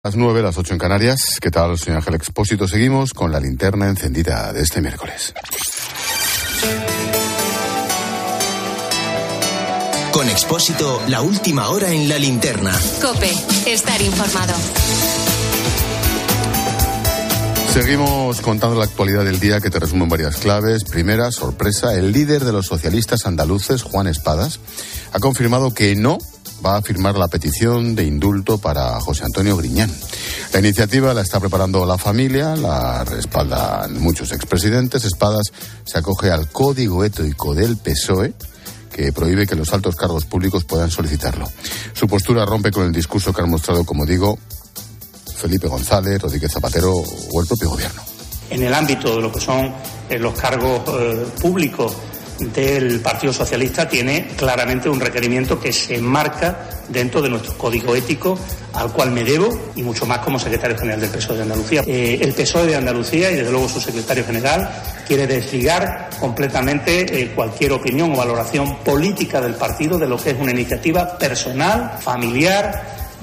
Las 9, las 8 en Canarias. ¿Qué tal, señor Ángel Expósito? Seguimos con la linterna encendida de este miércoles. Con Expósito, la última hora en la linterna. COPE, estar informado. Seguimos contando la actualidad del día, que te resumo en varias claves. Primera, sorpresa, el líder de los socialistas andaluces, Juan Espadas, ha confirmado que no va a firmar la petición de indulto para José Antonio Griñán. La iniciativa la está preparando la familia, la respaldan muchos expresidentes. Espadas se acoge al código ético del PSOE, que prohíbe que los altos cargos públicos puedan solicitarlo. Su postura rompe con el discurso que han mostrado, como digo, Felipe González, Rodríguez Zapatero o el propio gobierno. En el ámbito de lo que son los cargos públicos del Partido Socialista, tiene claramente un requerimiento que se enmarca dentro de nuestro código ético, al cual me debo, y mucho más como secretario general del PSOE de Andalucía. El PSOE de Andalucía, y desde luego su secretario general, quiere desligar completamente cualquier opinión o valoración política del partido de lo que es una iniciativa personal, familiar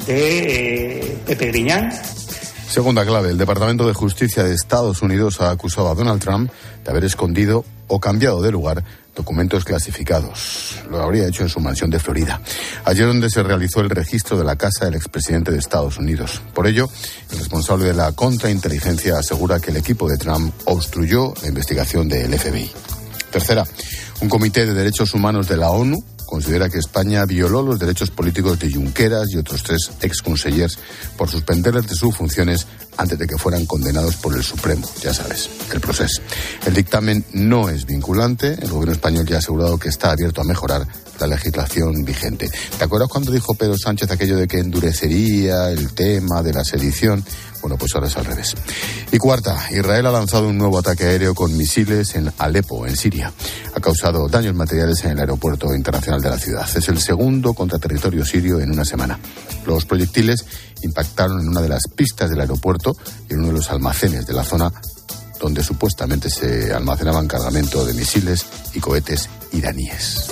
de Pepe Griñán. Segunda clave, el Departamento de Justicia de Estados Unidos ha acusado a Donald Trump de haber escondido o cambiado de lugar documentos clasificados. Lo habría hecho en su mansión de Florida, allí donde se realizó el registro de la casa del expresidente de Estados Unidos. Por ello, el responsable de la contrainteligencia asegura que el equipo de Trump obstruyó la investigación del FBI. Tercera, un comité de derechos humanos de la ONU considera que España violó los derechos políticos de Junqueras y otros 3 exconsellers por suspenderles de sus funciones antes de que fueran condenados por el Supremo, ya sabes, el proceso. El dictamen no es vinculante. El gobierno español ya ha asegurado que está abierto a mejorar la legislación vigente. ¿Te acuerdas cuando dijo Pedro Sánchez aquello de que endurecería el tema de la sedición? Bueno, pues ahora es al revés. Y cuarta, Israel ha lanzado un nuevo ataque aéreo con misiles en Alepo, en Siria. Ha causado daños materiales en el aeropuerto internacional de la ciudad. Es el segundo contra territorio sirio en una semana. Los proyectiles impactaron en una de las pistas del aeropuerto y en uno de los almacenes de la zona donde supuestamente se almacenaban cargamento de misiles y cohetes iraníes.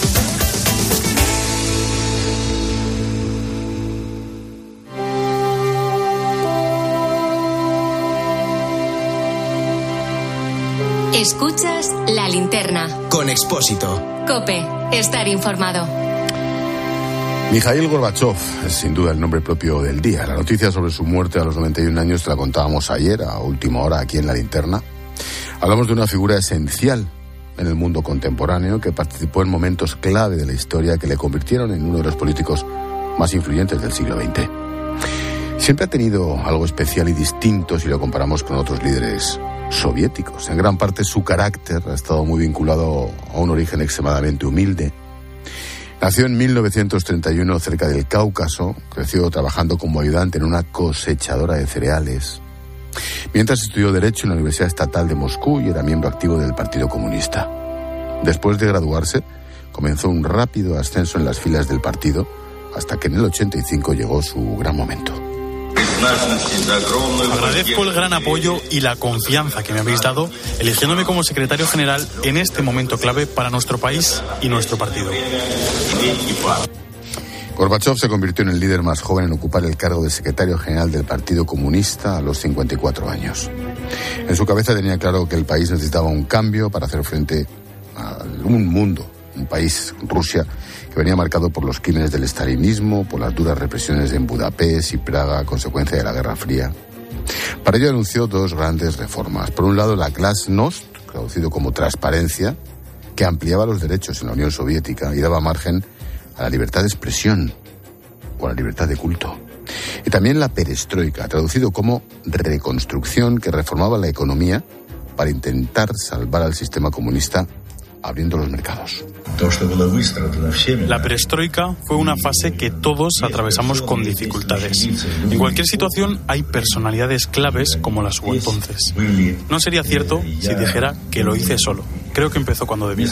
Escuchas la linterna. Con Expósito. COPE, estar informado. Mikhail Gorbachev es sin duda el nombre propio del día. La noticia sobre su muerte a los 91 años te la contábamos ayer, a última hora, aquí en la linterna. Hablamos de una figura esencial en el mundo contemporáneo que participó en momentos clave de la historia que le convirtieron en uno de los políticos más influyentes del siglo XX. Siempre ha tenido algo especial y distinto si lo comparamos con otros líderes soviéticos. En gran parte su carácter ha estado muy vinculado a un origen extremadamente humilde. Nació en 1931 cerca del Cáucaso, creció trabajando como ayudante en una cosechadora de cereales, mientras estudió Derecho en la Universidad Estatal de Moscú y era miembro activo del Partido Comunista. Después de graduarse, comenzó un rápido ascenso en las filas del partido, hasta que en el 85 llegó su gran momento. Agradezco el gran apoyo y la confianza que me habéis dado, eligiéndome como secretario general en este momento clave para nuestro país y nuestro partido. Gorbachev se convirtió en el líder más joven en ocupar el cargo de secretario general del Partido Comunista a los 54 años. En su cabeza tenía claro que el país necesitaba un cambio para hacer frente a un mundo, un país, Rusia, que venía marcado por los crímenes del estalinismo, por las duras represiones en Budapest y Praga a consecuencia de la Guerra Fría. Para ello anunció 2 grandes reformas. Por un lado, la Glasnost, traducido como transparencia, que ampliaba los derechos en la Unión Soviética y daba margen a la libertad de expresión o a la libertad de culto. Y también la Perestroika, traducido como reconstrucción, que reformaba la economía para intentar salvar al sistema comunista abriendo los mercados. La perestroika fue una fase que todos atravesamos con dificultades. En cualquier situación hay personalidades claves como las hubo entonces. No sería cierto si dijera que lo hice solo. Creo que empezó cuando debía.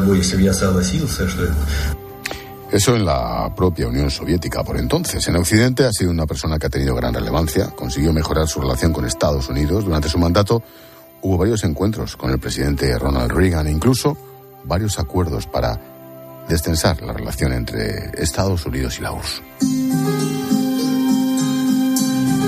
Eso en la propia Unión Soviética por entonces. En Occidente ha sido una persona que ha tenido gran relevancia. Consiguió mejorar su relación con Estados Unidos. Durante su mandato hubo varios encuentros con el presidente Ronald Reagan e incluso varios acuerdos para destensar la relación entre Estados Unidos y la URSS.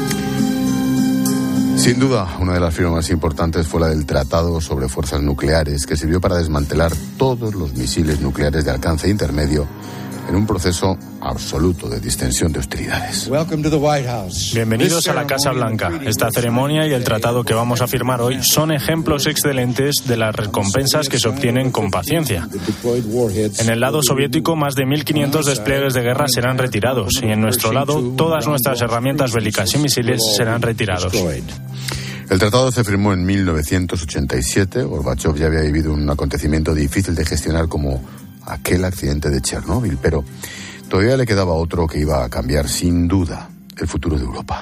Sin duda, una de las firmas más importantes fue la del Tratado sobre Fuerzas Nucleares, que sirvió para desmantelar todos los misiles nucleares de alcance intermedio en un proceso absoluto de distensión de hostilidades. Bienvenidos a la Casa Blanca. Esta ceremonia y el tratado que vamos a firmar hoy son ejemplos excelentes de las recompensas que se obtienen con paciencia. En el lado soviético, más de 1.500 despliegues de guerra serán retirados, y en nuestro lado, todas nuestras herramientas bélicas y misiles serán retirados. El tratado se firmó en 1987. Gorbachov ya había vivido un acontecimiento difícil de gestionar como aquel accidente de Chernóbil, pero todavía le quedaba otro que iba a cambiar sin duda el futuro de Europa.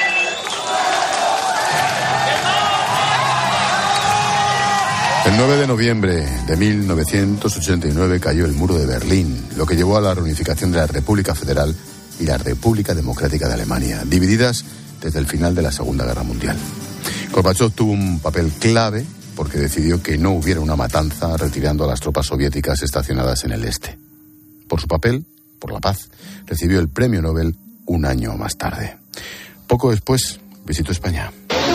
El 9 de noviembre de 1989 cayó el muro de Berlín, lo que llevó a la reunificación de la República Federal y la República Democrática de Alemania, divididas desde el final de la Segunda Guerra Mundial. Gorbachov tuvo un papel clave porque decidió que no hubiera una matanza retirando a las tropas soviéticas estacionadas en el este. Por su papel, por la paz, recibió el premio Nobel un año más tarde. Poco después, visitó España.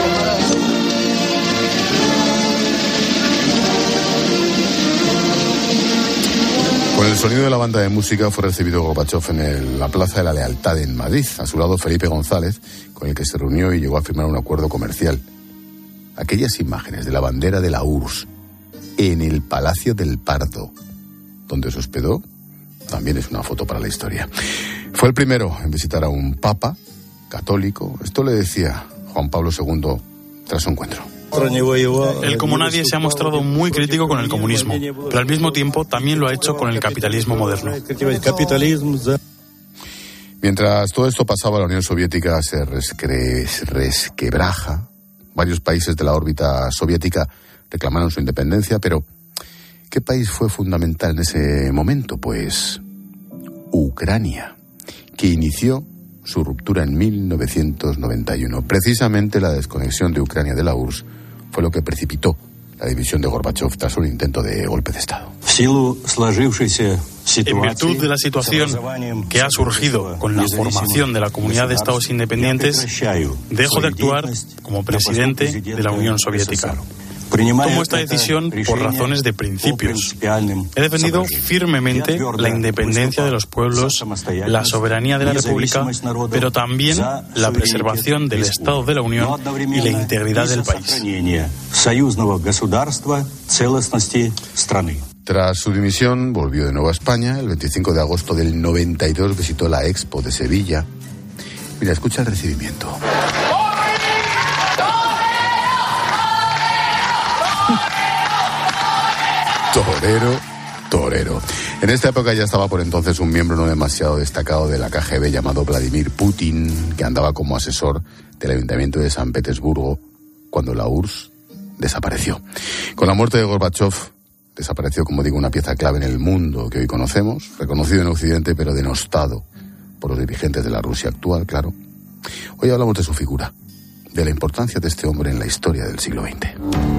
Con el sonido de la banda de música fue recibido Gorbachov en la Plaza de la Lealtad en Madrid. A su lado Felipe González, con el que se reunió y llegó a firmar un acuerdo comercial. Aquellas imágenes de la bandera de la URSS en el Palacio del Pardo, donde se hospedó, también es una foto para la historia. Fue el primero en visitar a un papa católico. Esto le decía Juan Pablo II tras su encuentro. Él, como nadie, se ha mostrado muy crítico con el comunismo, pero al mismo tiempo también lo ha hecho con el capitalismo moderno. Mientras todo esto pasaba, la Unión Soviética se resquebraja. Varios países de la órbita soviética reclamaron su independencia, pero ¿qué país fue fundamental en ese momento? Pues Ucrania, que inició su ruptura en 1991. Precisamente la desconexión de Ucrania de la URSS fue lo que precipitó la división de Gorbachov tras un intento de golpe de Estado. En virtud de la situación que ha surgido con la formación de la Comunidad de Estados Independientes, dejo de actuar como presidente de la Unión Soviética. Tomo esta decisión por razones de principios. He defendido firmemente la independencia de los pueblos, la soberanía de la República, pero también la preservación del Estado de la Unión y la integridad del país. Tras su dimisión, volvió de nuevo a España. El 25 de agosto del 92 visitó la Expo de Sevilla. Mira, escucha el recibimiento. Torero. En esta época ya estaba por entonces un miembro no demasiado destacado de la KGB llamado Vladimir Putin, que andaba como asesor del Ayuntamiento de San Petersburgo cuando la URSS desapareció. Con la muerte de Gorbachov desapareció, como digo, una pieza clave en el mundo que hoy conocemos, reconocido en Occidente pero denostado por los dirigentes de la Rusia actual, claro. Hoy hablamos de su figura, de la importancia de este hombre en la historia del siglo XX.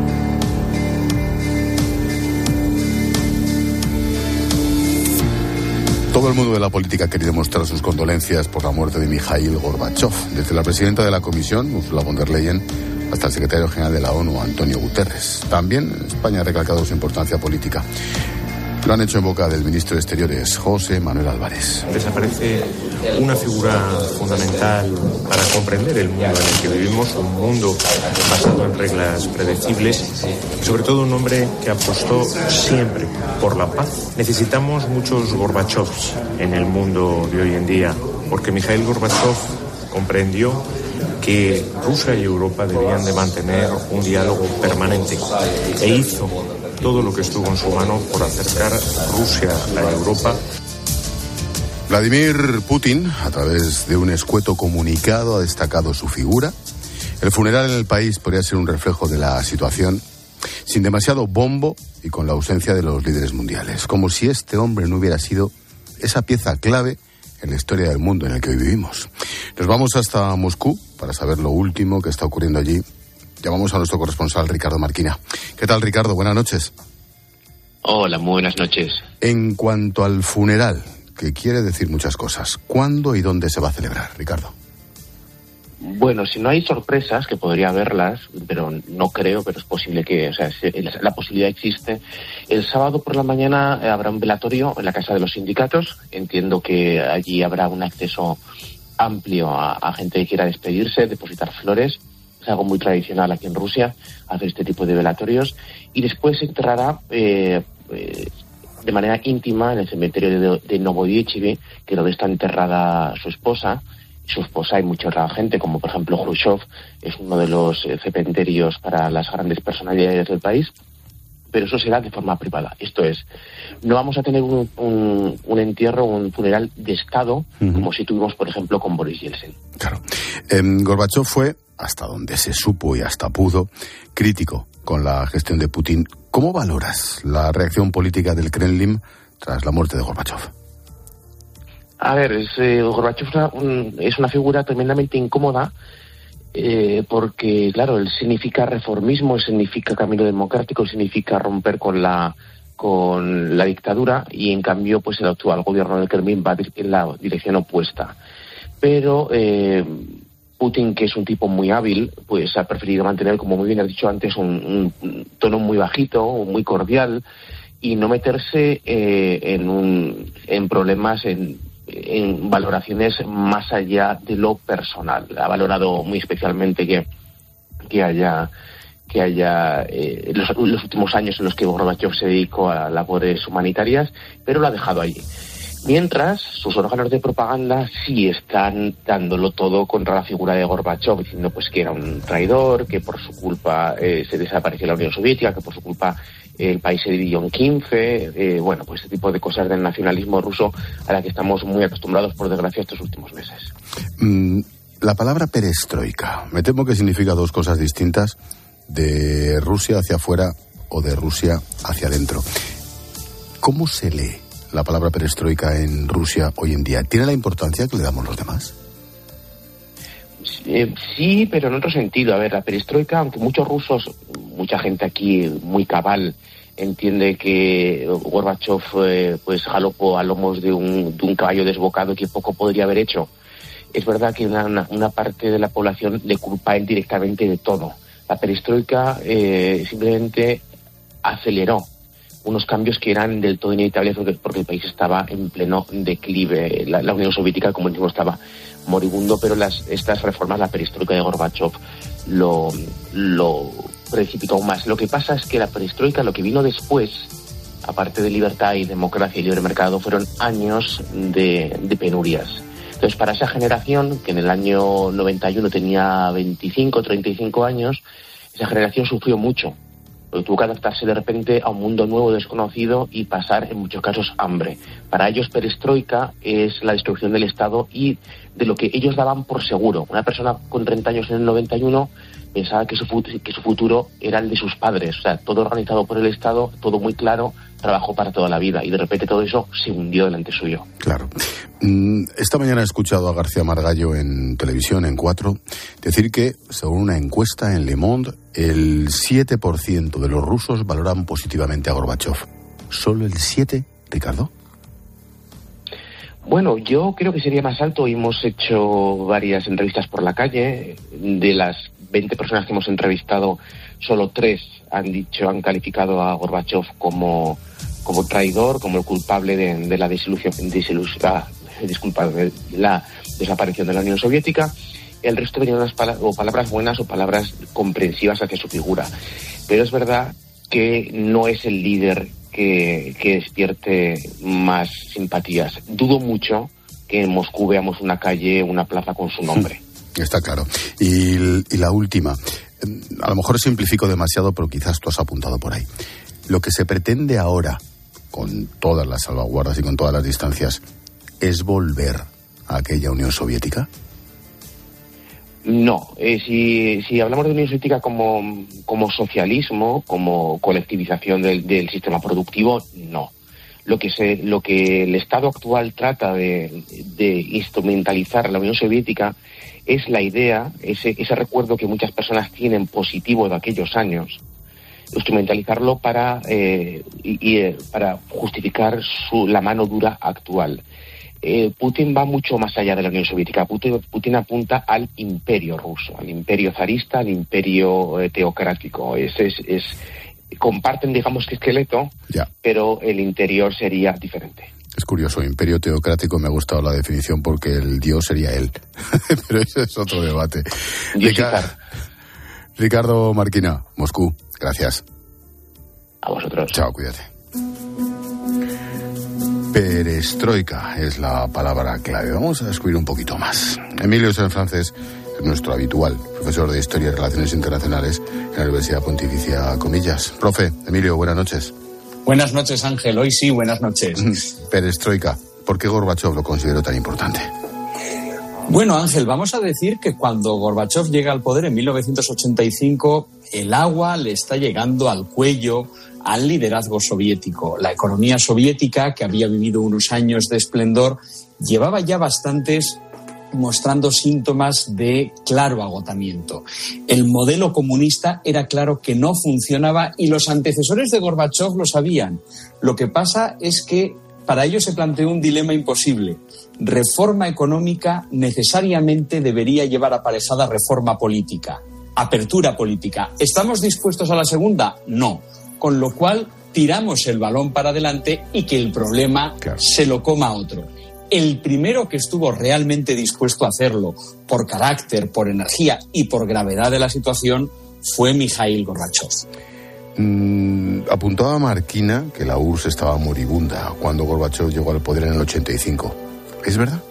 Todo el mundo de la política ha querido mostrar sus condolencias por la muerte de Mikhail Gorbachov, desde la presidenta de la Comisión, Ursula von der Leyen, hasta el secretario general de la ONU, Antonio Guterres. También España ha recalcado su importancia política. Lo han hecho en boca del ministro de Exteriores, José Manuel Álvarez. Desaparece una figura fundamental para comprender el mundo en el que vivimos, un mundo basado en reglas predecibles, y sobre todo un hombre que apostó siempre por la paz. Necesitamos muchos Gorbachovs en el mundo de hoy en día, porque Mikhail Gorbachov comprendió que Rusia y Europa debían de mantener un diálogo permanente e hizo todo lo que estuvo en su mano por acercar Rusia a Europa. Vladimir Putin, a través de un escueto comunicado, ha destacado su figura. El funeral en el país podría ser un reflejo de la situación, sin demasiado bombo y con la ausencia de los líderes mundiales, como si este hombre no hubiera sido esa pieza clave en la historia del mundo en el que hoy vivimos. Nos vamos hasta Moscú para saber lo último que está ocurriendo allí. Llamamos a nuestro corresponsal Ricardo Marquina. ¿Qué tal, Ricardo? Buenas noches. Hola, muy buenas noches. En cuanto al funeral, que quiere decir muchas cosas, ¿cuándo y dónde se va a celebrar, Ricardo? Bueno, si no hay sorpresas, que podría haberlas, pero no creo, pero es posible que, o sea, la posibilidad existe. El sábado por la mañana habrá un velatorio en la Casa de los Sindicatos. Entiendo que allí habrá un acceso amplio a gente que quiera despedirse, depositar flores. Es algo muy tradicional aquí en Rusia, hacer este tipo de velatorios. Y después se enterrará de manera íntima en el cementerio de Novodevichy, que es donde está enterrada su esposa. Su esposa y mucha otra gente, como por ejemplo Khrushchev, es uno de los cementerios para las grandes personalidades del país, pero eso será de forma privada. Esto es, no vamos a tener un entierro, un funeral de Estado, como si tuvimos, por ejemplo, con Boris Yeltsin. Claro. Gorbachov fue, hasta donde se supo y hasta pudo, crítico con la gestión de Putin. ¿Cómo valoras la reacción política del Kremlin tras la muerte de Gorbachov? A ver, Gorbachov es una figura tremendamente incómoda porque, claro, él significa reformismo, él significa camino democrático, él significa romper con la dictadura y, en cambio, pues el actual gobierno del Kremlin va en la dirección opuesta. Pero Putin, que es un tipo muy hábil, pues ha preferido mantener, como muy bien has dicho antes, un tono muy bajito, muy cordial y no meterse en problemas, en valoraciones más allá de lo personal. Ha valorado muy especialmente que haya los últimos años en los que Gorbachov se dedicó a labores humanitarias, pero lo ha dejado allí. Mientras, sus órganos de propaganda sí están dándolo todo contra la figura de Gorbachov, diciendo pues que era un traidor, que por su culpa se desapareció la Unión Soviética, que por su culpa el país se dividió en 15, bueno, pues este tipo de cosas del nacionalismo ruso a la que estamos muy acostumbrados, por desgracia, estos últimos meses. La palabra perestroika, me temo que significa dos cosas distintas, de Rusia hacia afuera o de Rusia hacia adentro. ¿Cómo se lee la palabra perestroika en Rusia hoy en día? ¿Tiene la importancia que le damos los demás? Sí, pero en otro sentido. A ver, la perestroika, aunque muchos rusos, mucha gente aquí muy cabal, entiende que Gorbachov pues galopó a lomos de un caballo desbocado que poco podría haber hecho. Es verdad que una parte de la población le culpa indirectamente de todo. La perestroika simplemente aceleró unos cambios que eran del todo inevitables porque el país estaba en pleno declive. La Unión Soviética, como decimos, estaba moribundo, pero estas reformas, la perestroika de Gorbachov, lo precipitó aún más. Lo que pasa es que la perestroika, lo que vino después, aparte de libertad y democracia y libre mercado, fueron años de penurias. Entonces, para esa generación, que en el año 91 tenía 25, 35 años, esa generación sufrió mucho. Porque tuvo que adaptarse de repente a un mundo nuevo, desconocido, y pasar, en muchos casos, hambre. Para ellos, perestroika es la destrucción del Estado y de lo que ellos daban por seguro. Una persona con 30 años en el 91 pensaba que su futuro era el de sus padres. O sea, todo organizado por el Estado, todo muy claro, trabajó para toda la vida. Y de repente todo eso se hundió delante suyo. Claro. Esta mañana he escuchado a García Margallo en televisión, en 4, decir que, según una encuesta en Le Monde, el 7% de los rusos valoran positivamente a Gorbachov. ¿Solo el 7%, Ricardo? Bueno, yo creo que sería más alto. Hemos hecho varias entrevistas por la calle. De las 20 personas que hemos entrevistado, solo 3 han calificado a Gorbachov como traidor, como el culpable de la la desaparición de la Unión Soviética. El resto venían palabras buenas o palabras comprensivas hacia su figura. Pero es verdad que no es el líder que despierte más simpatías. Dudo mucho que en Moscú veamos una calle, una plaza con su nombre. Está claro. Y la última, a lo mejor simplifico demasiado, pero quizás tú has apuntado por ahí. Lo que se pretende ahora, con todas las salvaguardas y con todas las distancias, ¿es volver a aquella Unión Soviética? No, si hablamos de Unión Soviética como socialismo, como colectivización del sistema productivo, no. Lo que el Estado actual trata de instrumentalizar a la Unión Soviética es la idea, ese recuerdo que muchas personas tienen positivo de aquellos años, instrumentalizarlo para justificar la mano dura actual. Putin va mucho más allá de la Unión Soviética. Putin apunta al imperio ruso, al imperio zarista, al imperio teocrático. Comparten, digamos, que esqueleto, pero el interior sería diferente. Es curioso, imperio teocrático, me ha gustado la definición porque el dios sería él. Pero ese es otro debate. Ricardo Marquina, Moscú, gracias. A vosotros. Chao, cuídate. Perestroika es la palabra clave. Vamos a descubrir un poquito más. Emilio San Francés es nuestro habitual profesor de Historia y Relaciones Internacionales en la Universidad Pontificia Comillas. Profe, Emilio, buenas noches. Buenas noches, Ángel. Hoy sí, buenas noches. Perestroika, ¿por qué Gorbachov lo consideró tan importante? Bueno, Ángel, vamos a decir que cuando Gorbachov llega al poder en 1985, el agua le está llegando al cuello al liderazgo soviético. La economía soviética, que había vivido unos años de esplendor, llevaba ya bastantes mostrando síntomas de claro agotamiento. El modelo comunista era claro que no funcionaba y los antecesores de Gorbachov lo sabían. Lo que pasa es que para ellos se planteó un dilema imposible. Reforma económica necesariamente debería llevar aparejada reforma política, apertura política. ¿Estamos dispuestos a la segunda? No. Con lo cual tiramos el balón para adelante y que el problema se lo coma otro. El primero que estuvo realmente dispuesto a hacerlo por carácter, por energía y por gravedad de la situación fue Mikhail Gorbachov. Apuntaba Marquina que la URSS estaba moribunda cuando Gorbachov llegó al poder en el 85. ¿Es verdad?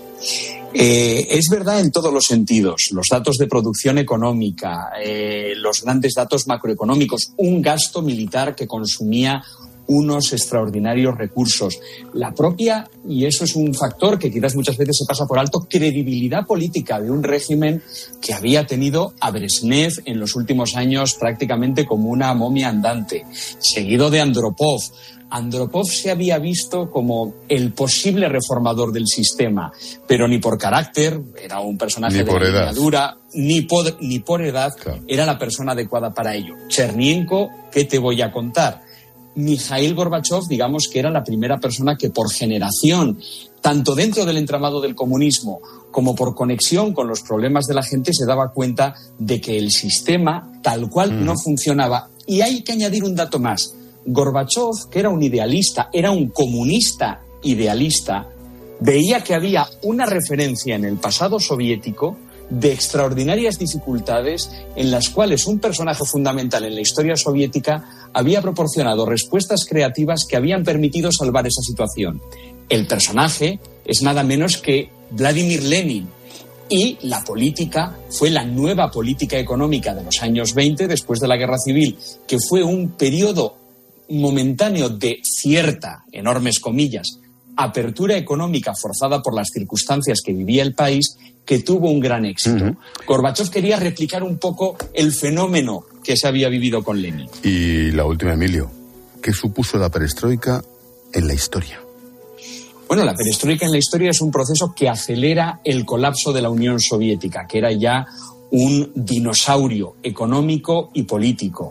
Es verdad en todos los sentidos. Los datos de producción económica, los grandes datos macroeconómicos, un gasto militar que consumía unos extraordinarios recursos. La propia, y eso es un factor que quizás muchas veces se pasa por alto, credibilidad política de un régimen que había tenido a Brezhnev en los últimos años prácticamente como una momia andante, seguido de Andropov. Andropov se había visto como el posible reformador del sistema, pero ni por carácter, era un personaje de línea dura, ni por edad, era la persona adecuada para ello. Chernienko, ¿qué te voy a contar? Mikhail Gorbachov, digamos que era la primera persona que por generación, tanto dentro del entramado del comunismo como por conexión con los problemas de la gente, se daba cuenta de que el sistema tal cual no funcionaba. Y hay que añadir un dato más. Gorbachov, que era un idealista, era un comunista idealista, veía que había una referencia en el pasado soviético de extraordinarias dificultades en las cuales un personaje fundamental en la historia soviética había proporcionado respuestas creativas que habían permitido salvar esa situación. El personaje es nada menos que Vladimir Lenin. Y la política fue la nueva política económica de los años 20, después de la Guerra Civil, que fue un periodo momentáneo de cierta, enormes comillas, apertura económica forzada por las circunstancias que vivía el país, que tuvo un gran éxito. Gorbachov quería replicar un poco el fenómeno que se había vivido con Lenin. Y la última, Emilio, ¿qué supuso la perestroika en la historia? Bueno, la perestroika en la historia es un proceso que acelera el colapso de la Unión Soviética, que era ya un dinosaurio económico y político.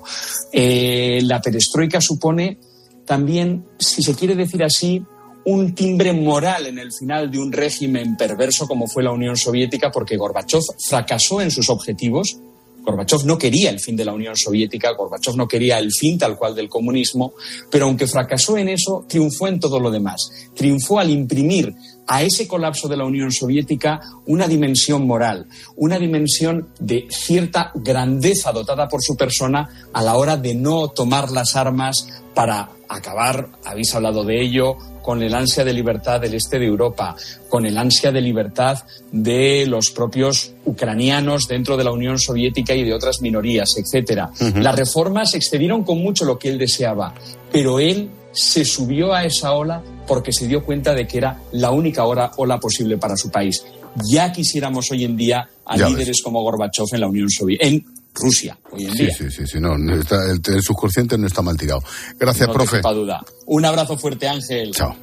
La perestroika supone también, si se quiere decir así, un timbre moral en el final de un régimen perverso como fue la Unión Soviética, porque Gorbachov fracasó en sus objetivos. Gorbachov no quería el fin de la Unión Soviética, Gorbachov no quería el fin tal cual del comunismo, pero aunque fracasó en eso, triunfó en todo lo demás. Triunfó al imprimir a ese colapso de la Unión Soviética una dimensión moral, una dimensión de cierta grandeza dotada por su persona a la hora de no tomar las armas para acabar, habéis hablado de ello, con el ansia de libertad del este de Europa, con el ansia de libertad de los propios ucranianos dentro de la Unión Soviética y de otras minorías, etcétera. Las reformas excedieron con mucho lo que él deseaba, pero él se subió a esa ola porque se dio cuenta de que era la única ola posible para su país. Ya quisiéramos hoy en día a líderes como Gorbachov en la Unión Soviética, en Rusia, hoy en día. Sí, no, el subconsciente no está mal tirado. Gracias, profe. No te quepa duda. Un abrazo fuerte, Ángel. Chao.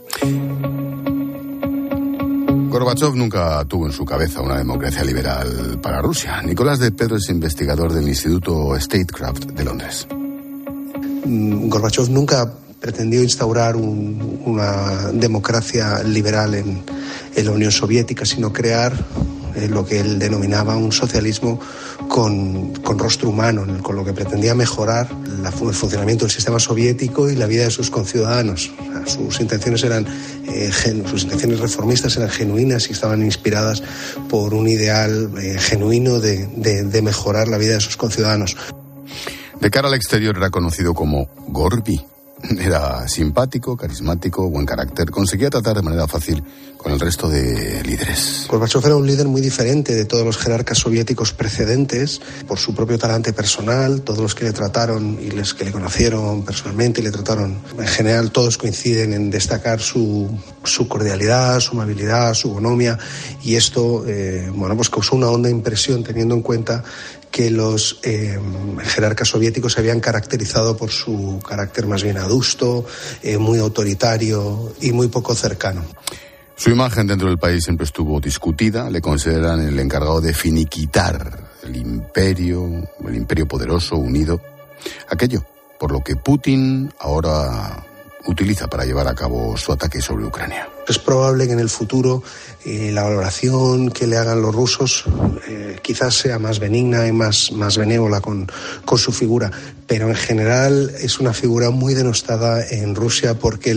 Gorbachov nunca tuvo en su cabeza una democracia liberal para Rusia. Nicolás de Pedro es investigador del Instituto Statecraft de Londres. Gorbachov nunca pretendió instaurar una democracia liberal en la Unión Soviética, sino crear lo que él denominaba un socialismo con rostro humano, con lo que pretendía mejorar el funcionamiento del sistema soviético y la vida de sus conciudadanos. O sea, sus intenciones reformistas eran genuinas y estaban inspiradas por un ideal genuino de mejorar la vida de sus conciudadanos. De cara al exterior era conocido como Gorbi. Era simpático, carismático, buen carácter. Conseguía tratar de manera fácil con el resto de líderes. Gorbachev era un líder muy diferente de todos los jerarcas soviéticos precedentes por su propio talante personal. Todos los que le trataron y los que le conocieron personalmente y le trataron, en general, todos coinciden en destacar su cordialidad, su amabilidad, su bonomia. Y esto, pues causó una honda impresión, teniendo en cuenta que los jerarcas soviéticos se habían caracterizado por su carácter más bien adusto, muy autoritario y muy poco cercano. Su imagen dentro del país siempre estuvo discutida. Le consideran el encargado de finiquitar el imperio poderoso, unido. Aquello por lo que Putin ahora utiliza para llevar a cabo su ataque sobre Ucrania. Es probable que en el futuro la valoración que le hagan los rusos quizás sea más benigna y más benévola con su figura, pero en general es una figura muy denostada en Rusia porque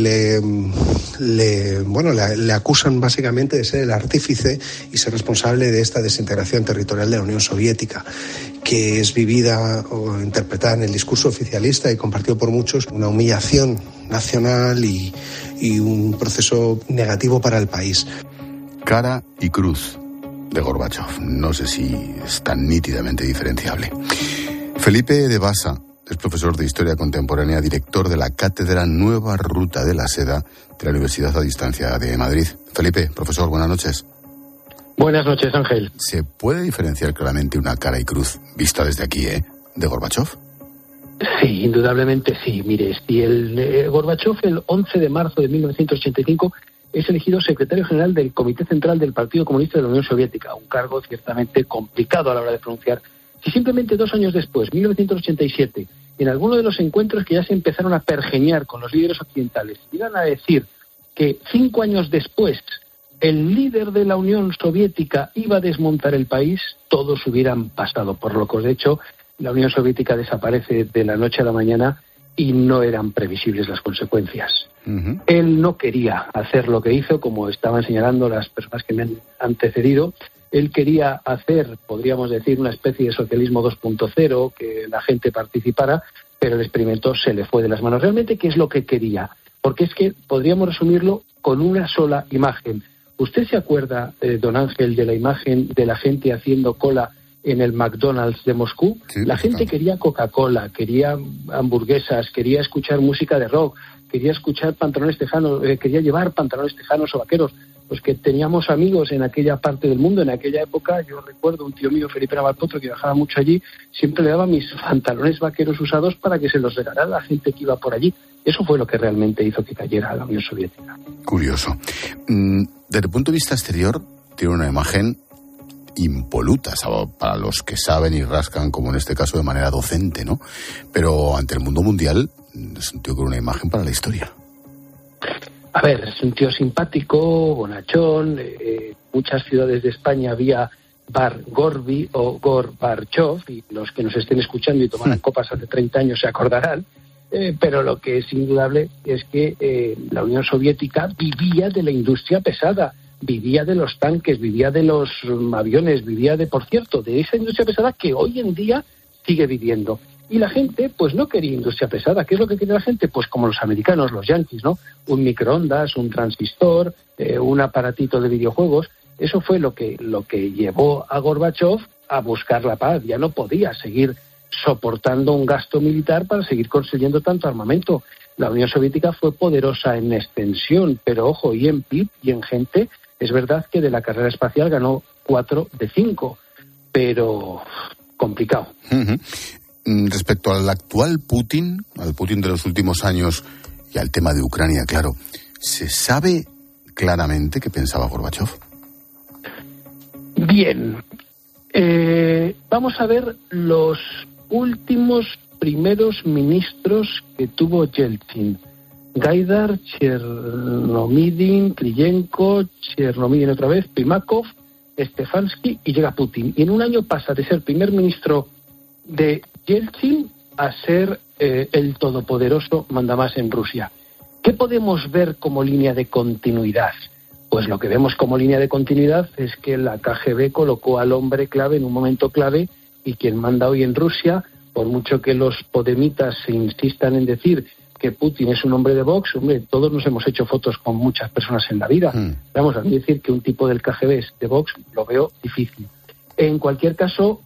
le acusan básicamente de ser el artífice y ser responsable de esta desintegración territorial de la Unión Soviética, que es vivida o interpretada en el discurso oficialista y compartido por muchos, una humillación nacional y un proceso negativo para el país. Cara y cruz de Gorbachev. No sé si es tan nítidamente diferenciable. Felipe de Basa es profesor de Historia Contemporánea, director de la Cátedra Nueva Ruta de la Seda de la Universidad a Distancia de Madrid. Felipe, profesor, buenas noches. Buenas noches, Ángel. ¿Se puede diferenciar claramente una cara y cruz vista desde aquí, de Gorbachev? Sí, indudablemente sí. Mire, si Gorbachev el 11 de marzo de 1985 es elegido secretario general del Comité Central del Partido Comunista de la Unión Soviética, un cargo ciertamente complicado a la hora de pronunciar. Si simplemente 2 años después, 1987, en alguno de los encuentros que ya se empezaron a pergeñar con los líderes occidentales, iban a decir que 5 años después el líder de la Unión Soviética iba a desmontar el país, todos hubieran pasado por locos. De hecho, la Unión Soviética desaparece de la noche a la mañana y no eran previsibles las consecuencias. Uh-huh. Él no quería hacer lo que hizo, como estaban señalando las personas que me han antecedido. Él quería hacer, podríamos decir, una especie de socialismo 2.0, que la gente participara, pero el experimento se le fue de las manos. Realmente, ¿qué es lo que quería? Porque es que podríamos resumirlo con una sola imagen. ¿Usted se acuerda, don Ángel, de la imagen de la gente haciendo cola en el McDonald's de Moscú? Sí, la gente quería Coca-Cola, quería hamburguesas, quería escuchar música de rock, quería escuchar pantalones tejanos, quería llevar pantalones tejanos o vaqueros. Pues que teníamos amigos en aquella parte del mundo, en aquella época. Yo recuerdo un tío mío, Felipe Navalpotro, que viajaba mucho allí, siempre le daba mis pantalones vaqueros usados para que se los regalara a la gente que iba por allí. Eso fue lo que realmente hizo que cayera la Unión Soviética. Curioso. Desde el punto de vista exterior, tiene una imagen impoluta para los que saben y rascan, como en este caso de manera docente, ¿no? Pero ante el mundo mundial es un tío con una imagen para la historia. A ver, es un tío simpático, bonachón. Muchas ciudades de España había bar Gorbi o Gorbachev, y los que nos estén escuchando y tomaran copas hace 30 años se acordarán. Pero lo que es indudable es que la Unión Soviética vivía de la industria pesada, vivía de los tanques, vivía de los aviones, vivía de esa industria pesada que hoy en día sigue viviendo. Y la gente, pues no quería industria pesada. ¿Qué es lo que quiere la gente? Pues como los americanos, los yanquis, ¿no? Un microondas, un transistor, un aparatito de videojuegos. Eso fue lo que llevó a Gorbachev a buscar la paz. Ya no podía seguir soportando un gasto militar para seguir construyendo tanto armamento. La Unión Soviética fue poderosa en extensión, pero ojo, y en PIB y en gente, es verdad que de la carrera espacial ganó 4 de 5, pero complicado. Uh-huh. Respecto al actual Putin, al Putin de los últimos años y al tema de Ucrania, claro, ¿se sabe claramente qué pensaba Gorbachev? Bien, vamos a ver los últimos primeros ministros que tuvo Yeltsin. Gaidar, Chernomidin, Krylenko, Chernomidin otra vez, Primakov, Stefansky y llega Putin. Y en un año pasa de ser primer ministro de Yeltsin a ser el todopoderoso mandamás en Rusia. ¿Qué podemos ver como línea de continuidad? Pues lo que vemos como línea de continuidad es que la KGB colocó al hombre clave en un momento clave, y quien manda hoy en Rusia, por mucho que los podemitas se insistan en decir que Putin es un hombre de Vox, hombre, todos nos hemos hecho fotos con muchas personas en la vida. Vamos a decir que un tipo del KGB es de Vox, lo veo difícil. En cualquier caso,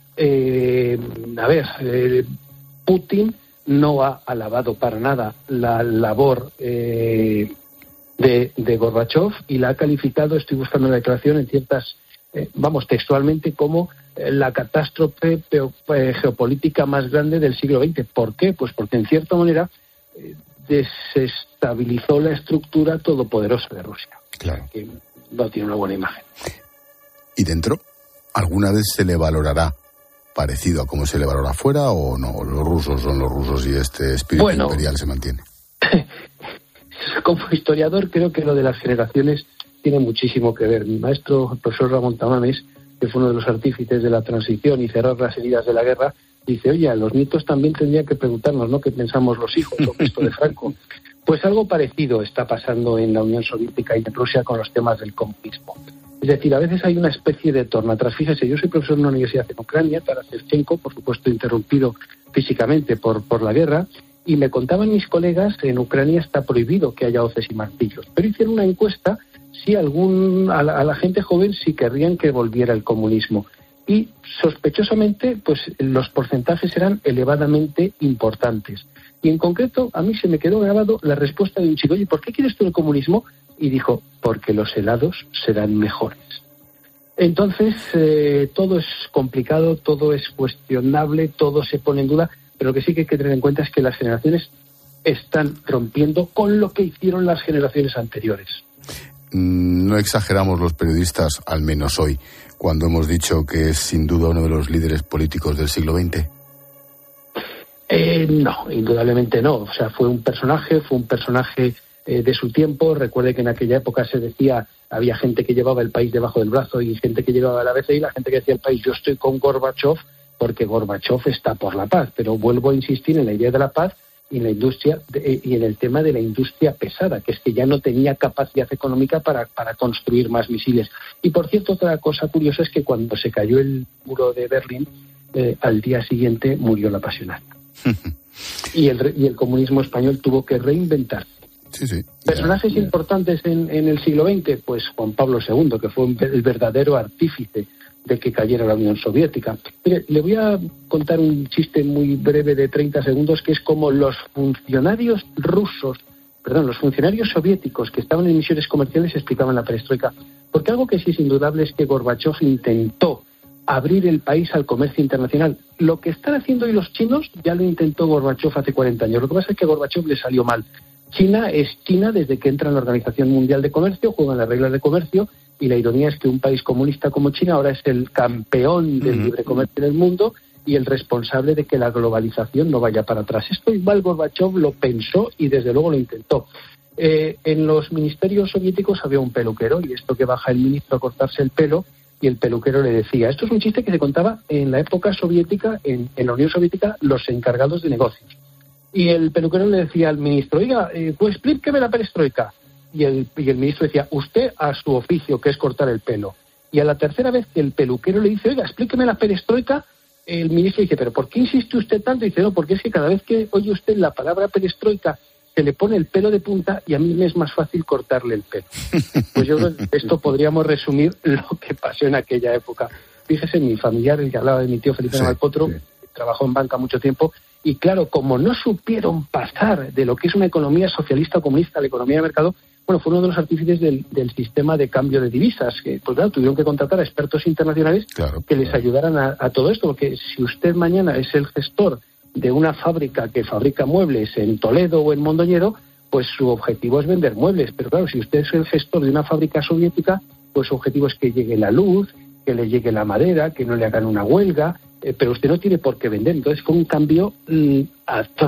Putin no ha alabado para nada la labor de Gorbachev y la ha calificado, estoy buscando la declaración en ciertas, textualmente, como la catástrofe geopolítica más grande del siglo XX. ¿Por qué? Pues porque en cierta manera desestabilizó la estructura todopoderosa de Rusia. Claro. Que no tiene una buena imagen. ¿Y dentro? ¿Alguna vez se le valorará parecido a cómo se le valora afuera, o no? Los rusos son los rusos y este espíritu imperial se mantiene. Como historiador, creo que lo de las generaciones tiene muchísimo que ver. Mi maestro, el profesor Ramón Tamames, que fue uno de los artífices de la transición y cerrar las heridas de la guerra, dice, oye, a los nietos también tendrían que preguntarnos, ¿no?, qué pensamos los hijos sobre esto de Franco. Pues algo parecido está pasando en la Unión Soviética y en Rusia con los temas del comunismo. Es decir, a veces hay una especie de torna atrás. Fíjese, yo soy profesor en una universidad en Ucrania, Taras Shevchenko, por supuesto interrumpido físicamente por la guerra, y me contaban mis colegas, en Ucrania está prohibido que haya hoces y martillos. Pero hicieron una encuesta si a la gente joven si querrían que volviera el comunismo. Y sospechosamente, pues los porcentajes eran elevadamente importantes. Y en concreto, a mí se me quedó grabado la respuesta de un chico, oye, ¿por qué quieres tú el comunismo? Y dijo, porque los helados serán mejores. Entonces, todo es complicado, todo es cuestionable, todo se pone en duda, pero lo que sí que hay que tener en cuenta es que las generaciones están rompiendo con lo que hicieron las generaciones anteriores. No exageramos los periodistas, al menos hoy, cuando hemos dicho que es sin duda uno de los líderes políticos del siglo XX. No, indudablemente no. O sea, fue un personaje de su tiempo. Recuerde que en aquella época se decía, había gente que llevaba el país debajo del brazo y gente que llevaba la BCE, y la gente que decía el país, yo estoy con Gorbachev porque Gorbachev está por la paz. Pero vuelvo a insistir en la idea de la paz y en la industria y en el tema de la industria pesada, que es que ya no tenía capacidad económica para construir más misiles. Y por cierto, otra cosa curiosa es que cuando se cayó el muro de Berlín, al día siguiente murió la pasionaria. y el comunismo español tuvo que reinventarse. Sí. Personajes importantes en el siglo XX, pues Juan Pablo II, que fue el verdadero artífice de que cayera la Unión Soviética. Mire, le voy a contar un chiste muy breve de 30 segundos, que es como los funcionarios soviéticos que estaban en misiones comerciales explicaban la perestroika. Porque algo que sí es indudable es que Gorbachev intentó abrir el país al comercio internacional. Lo que están haciendo hoy los chinos ya lo intentó Gorbachev hace 40 años. Lo que pasa es que a Gorbachev le salió mal. China es China desde que entra en la Organización Mundial de Comercio, juegan las reglas de comercio, y la ironía es que un país comunista como China ahora es el campeón del libre comercio en el mundo y el responsable de que la globalización no vaya para atrás. Esto igual Gorbachev lo pensó y desde luego lo intentó. En los ministerios soviéticos había un peluquero, y esto que baja el ministro a cortarse el pelo, y el peluquero le decía, esto es un chiste que se contaba en la época soviética, en la Unión Soviética, los encargados de negocios. Y el peluquero le decía al ministro, oiga, pues explíqueme la perestroika. Y el ministro decía, usted a su oficio, que es cortar el pelo. Y a la tercera vez que el peluquero le dice, oiga, explíqueme la perestroika, el ministro dice, ¿pero por qué insiste usted tanto? Y dice, no, porque es que cada vez que oye usted la palabra perestroika, se le pone el pelo de punta y a mí me es más fácil cortarle el pelo. Pues yo creo que esto podríamos resumir lo que pasó en aquella época. Fíjese, mi familiar, el que hablaba de mi tío Felipe Naval Potro, trabajó en banca mucho tiempo, y claro, como no supieron pasar de lo que es una economía socialista o comunista a la economía de mercado, bueno, fue uno de los artífices del sistema de cambio de divisas, que pues claro, tuvieron que contratar a expertos internacionales que les ayudaran a todo esto, porque si usted mañana es el gestor de una fábrica que fabrica muebles en Toledo o en Mondoñedo, pues su objetivo es vender muebles, pero claro, si usted es el gestor de una fábrica soviética, pues su objetivo es que llegue la luz, que le llegue la madera, que no le hagan una huelga, pero usted no tiene por qué vender. Entonces fue un cambio atroz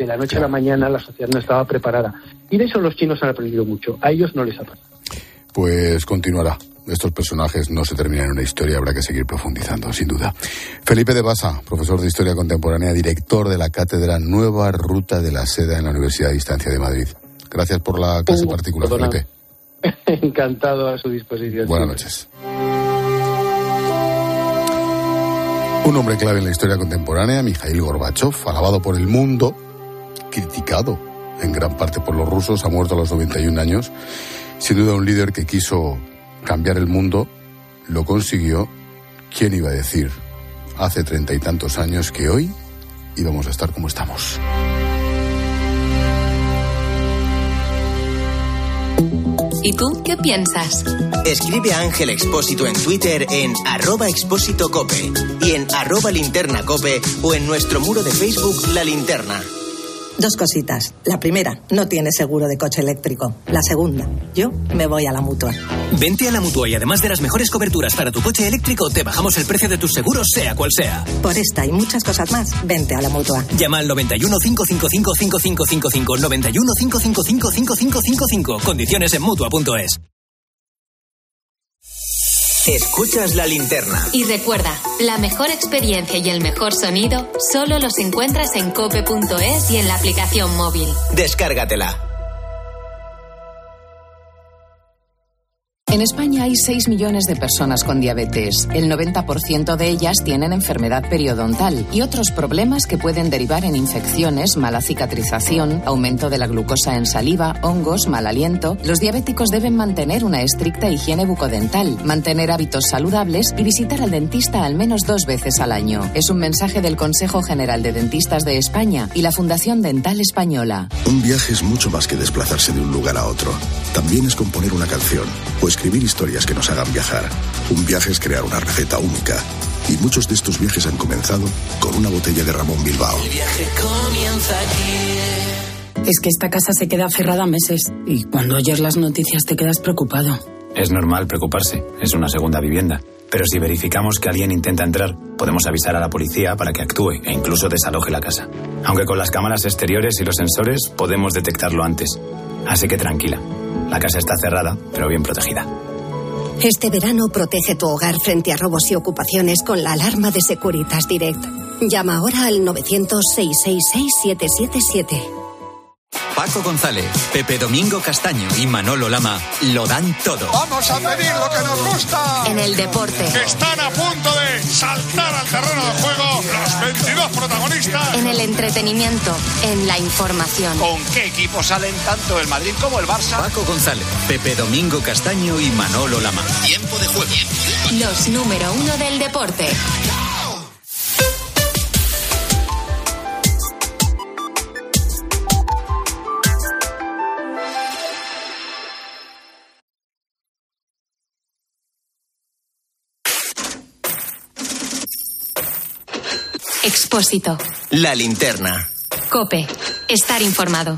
De la noche a la mañana la sociedad no estaba preparada. Y de eso los chinos han aprendido mucho. A ellos no les ha pasado. Pues continuará. Estos personajes no se terminan en una historia, habrá que seguir profundizando, sin duda. Felipe de Basa, profesor de Historia Contemporánea, director de la Cátedra Nueva Ruta de la Seda en la Universidad de Distancia de Madrid. Gracias por la clase particular, Felipe. Encantado, a su disposición. Buenas noches. Un hombre clave en la historia contemporánea, Mikhail Gorbachev, alabado por el mundo, criticado en gran parte por los rusos, ha muerto a los 91 años. Sin duda un líder que quiso cambiar el mundo, lo consiguió. ¿Quién iba a decir hace 30 y tantos años que hoy íbamos a estar como estamos? ¿Y tú qué piensas? Escribe a Ángel Expósito en Twitter en @expósitocope y en @linternacope o en nuestro muro de Facebook La Linterna. Dos cositas. La primera, no tienes seguro de coche eléctrico. La segunda, yo me voy a la Mutua. Vente a la Mutua y además de las mejores coberturas para tu coche eléctrico, te bajamos el precio de tus seguros, sea cual sea. Por esta y muchas cosas más, vente a la Mutua. Llama al 91 555 5555, 91 555 5555. Condiciones en Mutua.es. Escuchas La Linterna. Y recuerda, la mejor experiencia y el mejor sonido solo los encuentras en cope.es y en la aplicación móvil. Descárgatela. En España hay 6 millones de personas con diabetes. El 90% de ellas tienen enfermedad periodontal y otros problemas que pueden derivar en infecciones, mala cicatrización, aumento de la glucosa en saliva, hongos, mal aliento. Los diabéticos deben mantener una estricta higiene bucodental, mantener hábitos saludables y visitar al dentista al menos 2 veces al año. Es un mensaje del Consejo General de Dentistas de España y la Fundación Dental Española. Un viaje es mucho más que desplazarse de un lugar a otro. También es componer una canción o escribir historias que nos hagan viajar. Un viaje es crear una receta única. Y muchos de estos viajes han comenzado con una botella de Ramón Bilbao. El viaje comienza aquí. Es que esta casa se queda cerrada meses y cuando oyes las noticias te quedas preocupado. Es normal preocuparse, es una segunda vivienda. Pero si verificamos que alguien intenta entrar, podemos avisar a la policía para que actúe e incluso desaloje la casa. Aunque con las cámaras exteriores y los sensores podemos detectarlo antes. Así que tranquila, la casa está cerrada, pero bien protegida. Este verano protege tu hogar frente a robos y ocupaciones con la alarma de Securitas Direct. Llama ahora al 900-666-777. Paco González, Pepe Domingo Castaño y Manolo Lama lo dan todo. Vamos a pedir lo que nos gusta. En el deporte. Están a punto de saltar al terreno de juego los 22 protagonistas. En el entretenimiento, en la información. ¿Con qué equipos salen tanto el Madrid como el Barça? Paco González, Pepe Domingo Castaño y Manolo Lama. Tiempo de juego. Los número 1 del deporte. Expósito. La Linterna. COPE. Estar informado.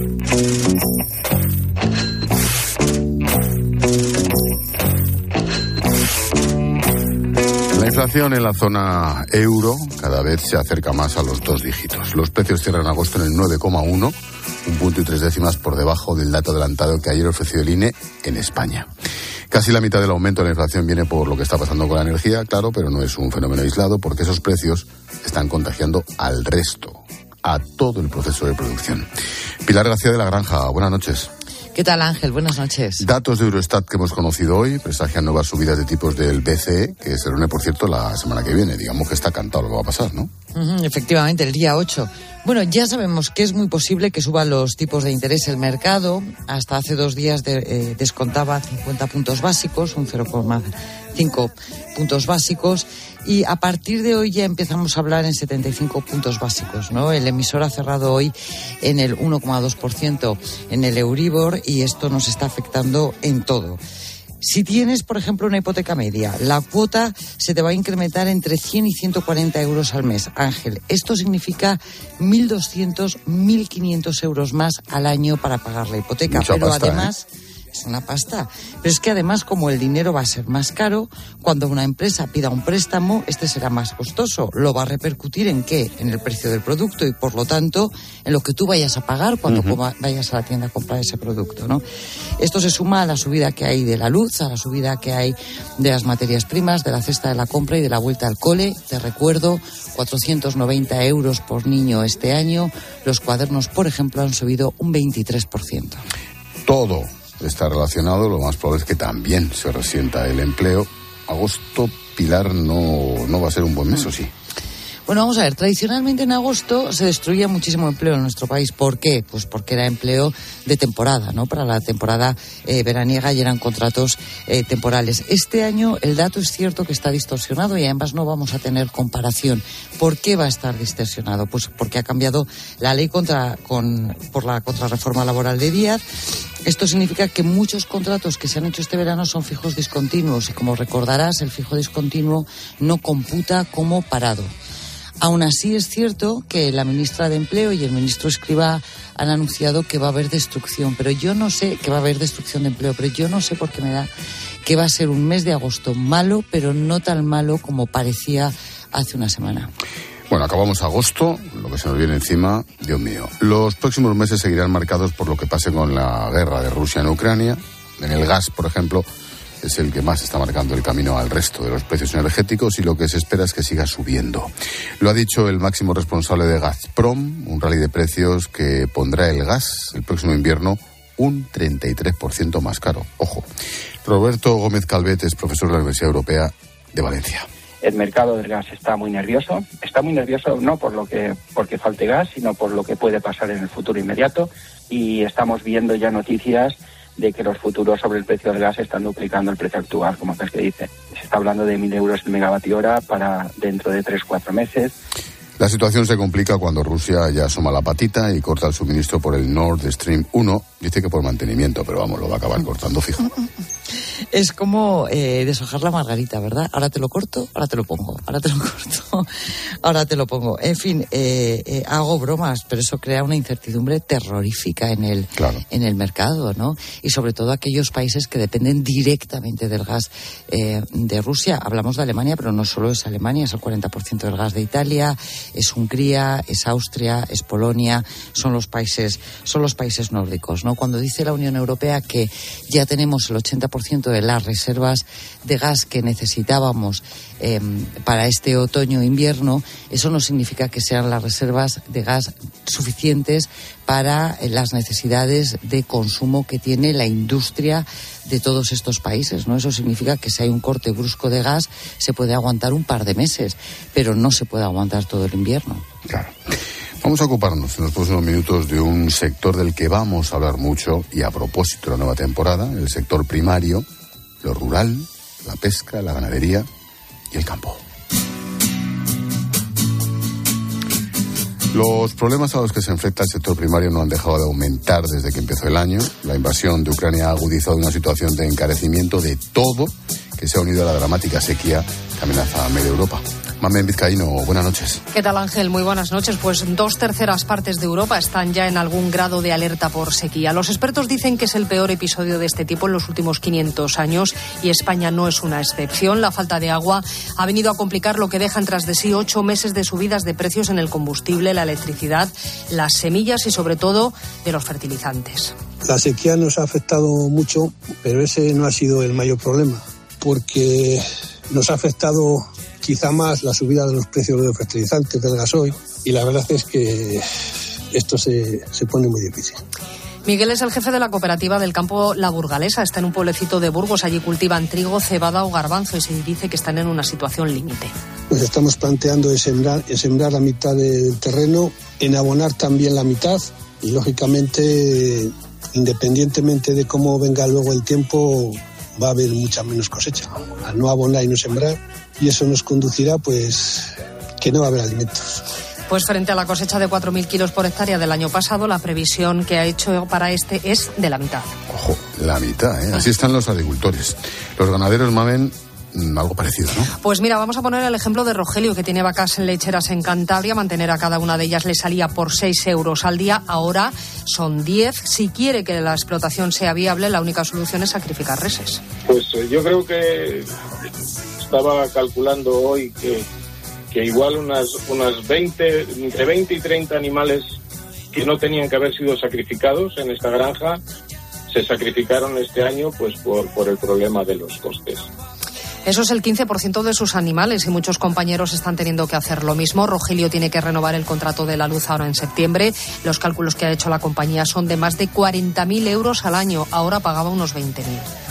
La inflación en la zona euro cada vez se acerca más a los 2 dígitos. Los precios cierran agosto en el 9,1, 1,3 puntos por debajo del dato adelantado que ayer ofreció el INE en España. Casi la mitad del aumento de la inflación viene por lo que está pasando con la energía, claro, pero no es un fenómeno aislado porque esos precios están contagiando al resto, a todo el proceso de producción. Pilar García de la Granja, buenas noches. ¿Qué tal, Ángel? Buenas noches. Datos de Eurostat que hemos conocido hoy presagian nuevas subidas de tipos del BCE, que se reúne, por cierto, la semana que viene. Digamos que está cantado lo que va a pasar, ¿no? Efectivamente, el día 8. Bueno, ya sabemos que es muy posible que suban los tipos de interés el mercado. Hasta hace 2 días descontaba 50 puntos básicos, un 0,5 puntos básicos. Y a partir de hoy ya empezamos a hablar en 75 puntos básicos, ¿no? El emisor ha cerrado hoy en el 1,2% en el Euribor y esto nos está afectando en todo. Si tienes, por ejemplo, una hipoteca media, la cuota se te va a incrementar entre 100 y 140 euros al mes, Ángel. Esto significa 1.200, 1.500 euros más al año para pagar la hipoteca. Mucha pero pasta, además... Es una pasta. Pero es que además, como el dinero va a ser más caro, cuando una empresa pida un préstamo, este será más costoso. ¿Lo va a repercutir en qué? En el precio del producto y, por lo tanto, en lo que tú vayas a pagar cuando vayas a la tienda a comprar ese producto, ¿no? Esto se suma a la subida que hay de la luz, a la subida que hay de las materias primas, de la cesta de la compra y de la vuelta al cole. Te recuerdo, 490 euros por niño este año. Los cuadernos, por ejemplo, han subido un 23%. Todo está relacionado, lo más probable es que también se resienta el empleo. Agosto, Pilar, no va a ser un buen mes, ¿o sí? Bueno, vamos a ver, tradicionalmente en agosto se destruía muchísimo empleo en nuestro país. ¿Por qué? Pues porque era empleo de temporada, ¿no? Para la temporada veraniega y eran contratos temporales. Este año el dato es cierto que está distorsionado y además no vamos a tener comparación. ¿Por qué va a estar distorsionado? Pues porque ha cambiado la ley por la contrarreforma laboral de Díaz. Esto significa que muchos contratos que se han hecho este verano son fijos discontinuos y, como recordarás, el fijo discontinuo no computa como parado. Aún así es cierto que la ministra de Empleo y el ministro Escrivá han anunciado que va a haber destrucción, pero yo no sé que va a haber destrucción de empleo, pero yo no sé por qué me da que va a ser un mes de agosto malo, pero no tan malo como parecía hace una semana. Bueno, acabamos agosto, lo que se nos viene encima, Dios mío. Los próximos meses seguirán marcados por lo que pase con la guerra de Rusia en Ucrania. En el gas, por ejemplo, es el que más está marcando el camino al resto de los precios energéticos y lo que se espera es que siga subiendo. Lo ha dicho el máximo responsable de Gazprom, un rally de precios que pondrá el gas el próximo invierno un 33% más caro. Ojo. Roberto Gómez Calvet es profesor de la Universidad Europea de Valencia. El mercado del gas está muy nervioso no porque falte gas, sino por lo que puede pasar en el futuro inmediato, y estamos viendo ya noticias de que los futuros sobre el precio del gas están duplicando el precio actual, como es que dice. Se está hablando de 1.000 euros el megavatio hora para dentro de 3-4 meses. La situación se complica cuando Rusia ya asoma la patita y corta el suministro por el Nord Stream 1. Dice que por mantenimiento, pero vamos, lo va a acabar cortando fijo. Es como deshojar la margarita, ¿verdad? Ahora te lo corto, ahora te lo pongo, ahora te lo corto, ahora te lo pongo. En fin, hago bromas, pero eso crea una incertidumbre terrorífica en el mercado, ¿no? Y sobre todo aquellos países que dependen directamente del gas de Rusia. Hablamos de Alemania, pero no solo es Alemania, es el 40% del gas de Italia, es Hungría, es Austria, es Polonia, son los países nórdicos, ¿no? Cuando dice la Unión Europea que ya tenemos el 80% de las reservas de gas que necesitábamos para este otoño-invierno, eso no significa que sean las reservas de gas suficientes para las necesidades de consumo que tiene la industria de todos estos países, ¿no? Eso significa que si hay un corte brusco de gas se puede aguantar un par de meses, pero no se puede aguantar todo el invierno. Claro. Vamos a ocuparnos en los próximos minutos de un sector del que vamos a hablar mucho y a propósito de la nueva temporada, el sector primario, lo rural, la pesca, la ganadería y el campo. Los problemas a los que se enfrenta el sector primario no han dejado de aumentar desde que empezó el año. La invasión de Ucrania ha agudizado una situación de encarecimiento de todo que se ha unido a la dramática sequía que amenaza a media Europa. Mamen Vizcaíno, buenas noches. ¿Qué tal, Ángel? Muy buenas noches. Pues 2/3 partes de Europa están ya en algún grado de alerta por sequía. Los expertos dicen que es el peor episodio de este tipo en los últimos 500 años y España no es una excepción. La falta de agua ha venido a complicar lo que dejan tras de sí 8 meses de subidas de precios en el combustible, la electricidad, las semillas y sobre todo de los fertilizantes. La sequía nos ha afectado mucho, pero ese no ha sido el mayor problema, porque nos ha afectado quizá más la subida de los precios de los fertilizantes, del gasoil, y la verdad es que esto se pone muy difícil. Miguel es el jefe de la cooperativa del campo La Burgalesa. Está en un pueblecito de Burgos. Allí cultivan trigo, cebada o garbanzo y se dice que están en una situación límite. Pues estamos planteando sembrar la mitad del terreno, en abonar también la mitad y, lógicamente, independientemente de cómo venga luego el tiempo, va a haber mucha menos cosecha. Al no abonar y no sembrar, y eso nos conducirá, pues, que no va a haber alimentos. Pues frente a la cosecha de 4.000 kilos por hectárea del año pasado, la previsión que ha hecho para este es de la mitad. Ojo, la mitad, ¿eh? Así están los agricultores. Los ganaderos, Mamen, algo parecido, ¿no? Pues mira, vamos a poner el ejemplo de Rogelio, que tiene vacas lecheras en Cantabria. Mantener a cada una de ellas le salía por 6 euros al día, ahora son 10. Si quiere que la explotación sea viable, la única solución es sacrificar reses. Pues yo creo que estaba calculando hoy que igual unas 20, entre 20 y 30 animales que no tenían que haber sido sacrificados en esta granja se sacrificaron este año pues por el problema de los costes. Eso es el 15% de sus animales y muchos compañeros están teniendo que hacer lo mismo. Rogelio tiene que renovar el contrato de la luz ahora en septiembre. Los cálculos que ha hecho la compañía son de más de 40.000 euros al año. Ahora pagaba unos 20.000.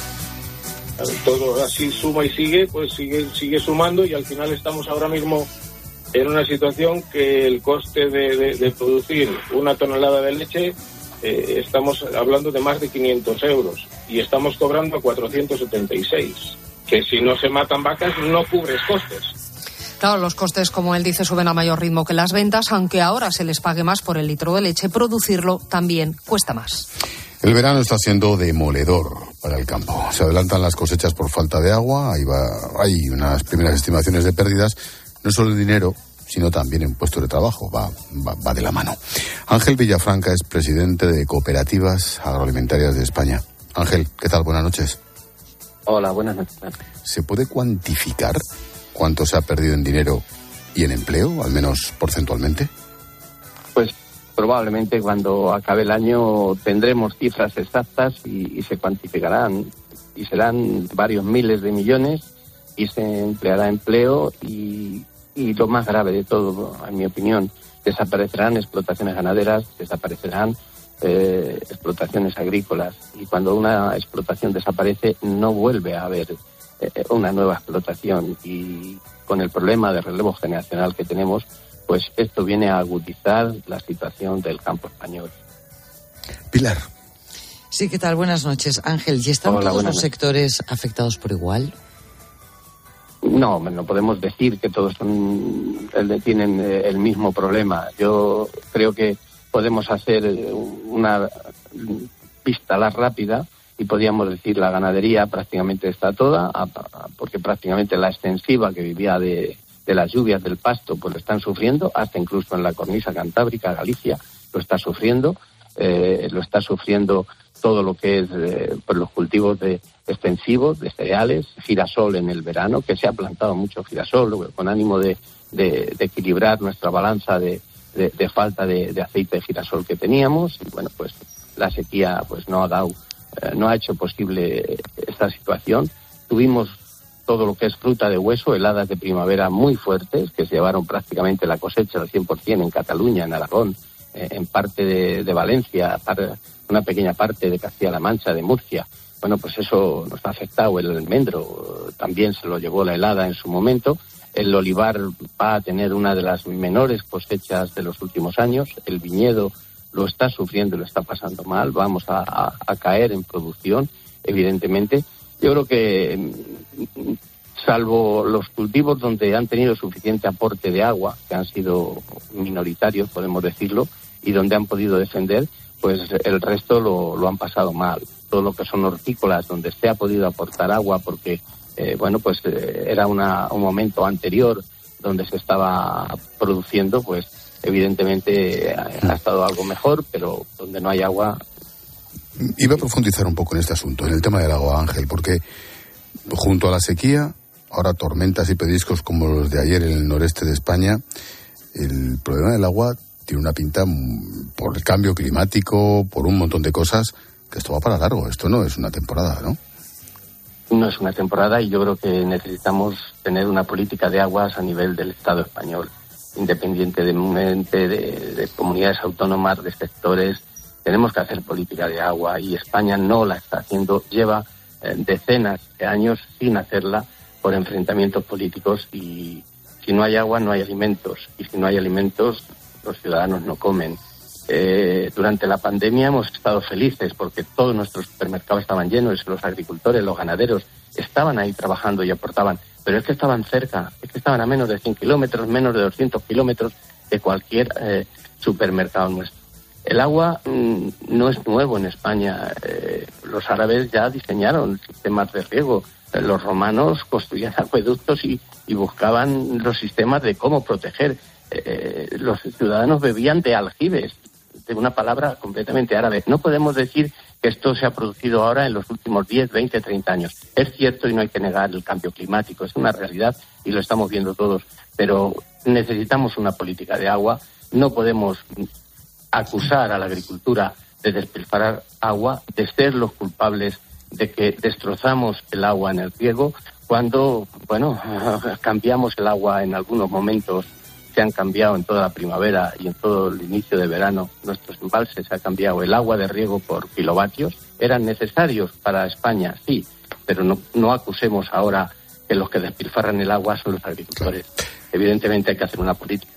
Todo así suma y sigue, pues sigue sumando, y al final estamos ahora mismo en una situación que el coste de producir una tonelada de leche, estamos hablando de más de 500 euros y estamos cobrando a 476, que si no se matan vacas no cubres costes. Claro, los costes, como él dice, suben a mayor ritmo que las ventas, aunque ahora se les pague más por el litro de leche, producirlo también cuesta más. El verano está siendo demoledor para el campo. Se adelantan las cosechas por falta de agua, hay unas primeras estimaciones de pérdidas, no solo en dinero, sino también en puestos de trabajo, va de la mano. Ángel Villafranca es presidente de Cooperativas Agroalimentarias de España. Ángel, ¿qué tal? Buenas noches. Hola, buenas noches. ¿Se puede cuantificar cuánto se ha perdido en dinero y en empleo, al menos porcentualmente? Pues probablemente cuando acabe el año tendremos cifras exactas y se cuantificarán y serán varios miles de millones y se empleará empleo y lo más grave de todo, en mi opinión, desaparecerán explotaciones ganaderas, desaparecerán explotaciones agrícolas, y cuando una explotación desaparece no vuelve a haber una nueva explotación, y con el problema de relevo generacional que tenemos, pues esto viene a agudizar la situación del campo español. Pilar. Sí, ¿qué tal? Buenas noches, Ángel. ¿Y están todos los sectores afectados por igual? No podemos decir que todos tienen el mismo problema. Yo creo que podemos hacer una vista rápida y podríamos decir la ganadería prácticamente está toda, porque prácticamente la extensiva que vivía de las lluvias del pasto pues lo están sufriendo, hasta incluso en la cornisa cantábrica, Galicia, lo está sufriendo todo lo que es los cultivos extensivos de cereales, girasol en el verano, que se ha plantado mucho girasol con ánimo de equilibrar nuestra balanza de falta de aceite de girasol que teníamos, y bueno, pues la sequía pues no ha hecho posible esta situación. Tuvimos todo lo que es fruta de hueso, heladas de primavera muy fuertes que se llevaron prácticamente la cosecha al 100% en Cataluña, en Aragón, en parte de Valencia, una pequeña parte de Castilla-La Mancha, de Murcia. Bueno, pues eso nos ha afectado. El almendro también se lo llevó la helada en su momento. El olivar va a tener una de las menores cosechas de los últimos años. El viñedo lo está sufriendo y lo está pasando mal. Vamos a caer en producción, evidentemente. Yo creo que, salvo los cultivos donde han tenido suficiente aporte de agua, que han sido minoritarios, podemos decirlo, y donde han podido defender, pues el resto lo han pasado mal. Todo lo que son hortícolas, donde se ha podido aportar agua, porque era un momento anterior donde se estaba produciendo, pues evidentemente ha estado algo mejor, pero donde no hay agua. Iba a profundizar un poco en este asunto, en el tema del agua, Ángel, porque junto a la sequía, ahora tormentas y pedriscos como los de ayer en el noreste de España, el problema del agua tiene una pinta por el cambio climático, por un montón de cosas, que esto va para largo. Esto no es una temporada, ¿no? No es una temporada, y yo creo que necesitamos tener una política de aguas a nivel del Estado español, independientemente de comunidades autónomas, de sectores. Tenemos que hacer política de agua, y España no la está haciendo. Lleva decenas de años sin hacerla por enfrentamientos políticos, y si no hay agua no hay alimentos, y si no hay alimentos los ciudadanos no comen. Durante la pandemia hemos estado felices porque todos nuestros supermercados estaban llenos, los agricultores, los ganaderos estaban ahí trabajando y aportaban, pero es que estaban cerca, es que estaban a menos de 100 kilómetros, menos de 200 kilómetros de cualquier supermercado nuestro. El agua no es nuevo en España. Los árabes ya diseñaron sistemas de riego Los romanos construían acueductos y buscaban los sistemas de cómo proteger. Los ciudadanos bebían de aljibes, de una palabra completamente árabe. No podemos decir que esto se ha producido ahora en los últimos 10, 20, 30 años. Es cierto y no hay que negar el cambio climático, es una realidad y lo estamos viendo todos, pero necesitamos una política de agua. No podemos acusar a la agricultura de despilfarrar agua, de ser los culpables de que destrozamos el agua en el riego, cuando, cambiamos el agua en algunos momentos. Se han cambiado en toda la primavera y en todo el inicio de verano. Nuestros embalses se ha cambiado el agua de riego por kilovatios. Eran necesarios para España, sí, pero no acusemos ahora que los que despilfarran el agua son los agricultores. Evidentemente hay que hacer una política.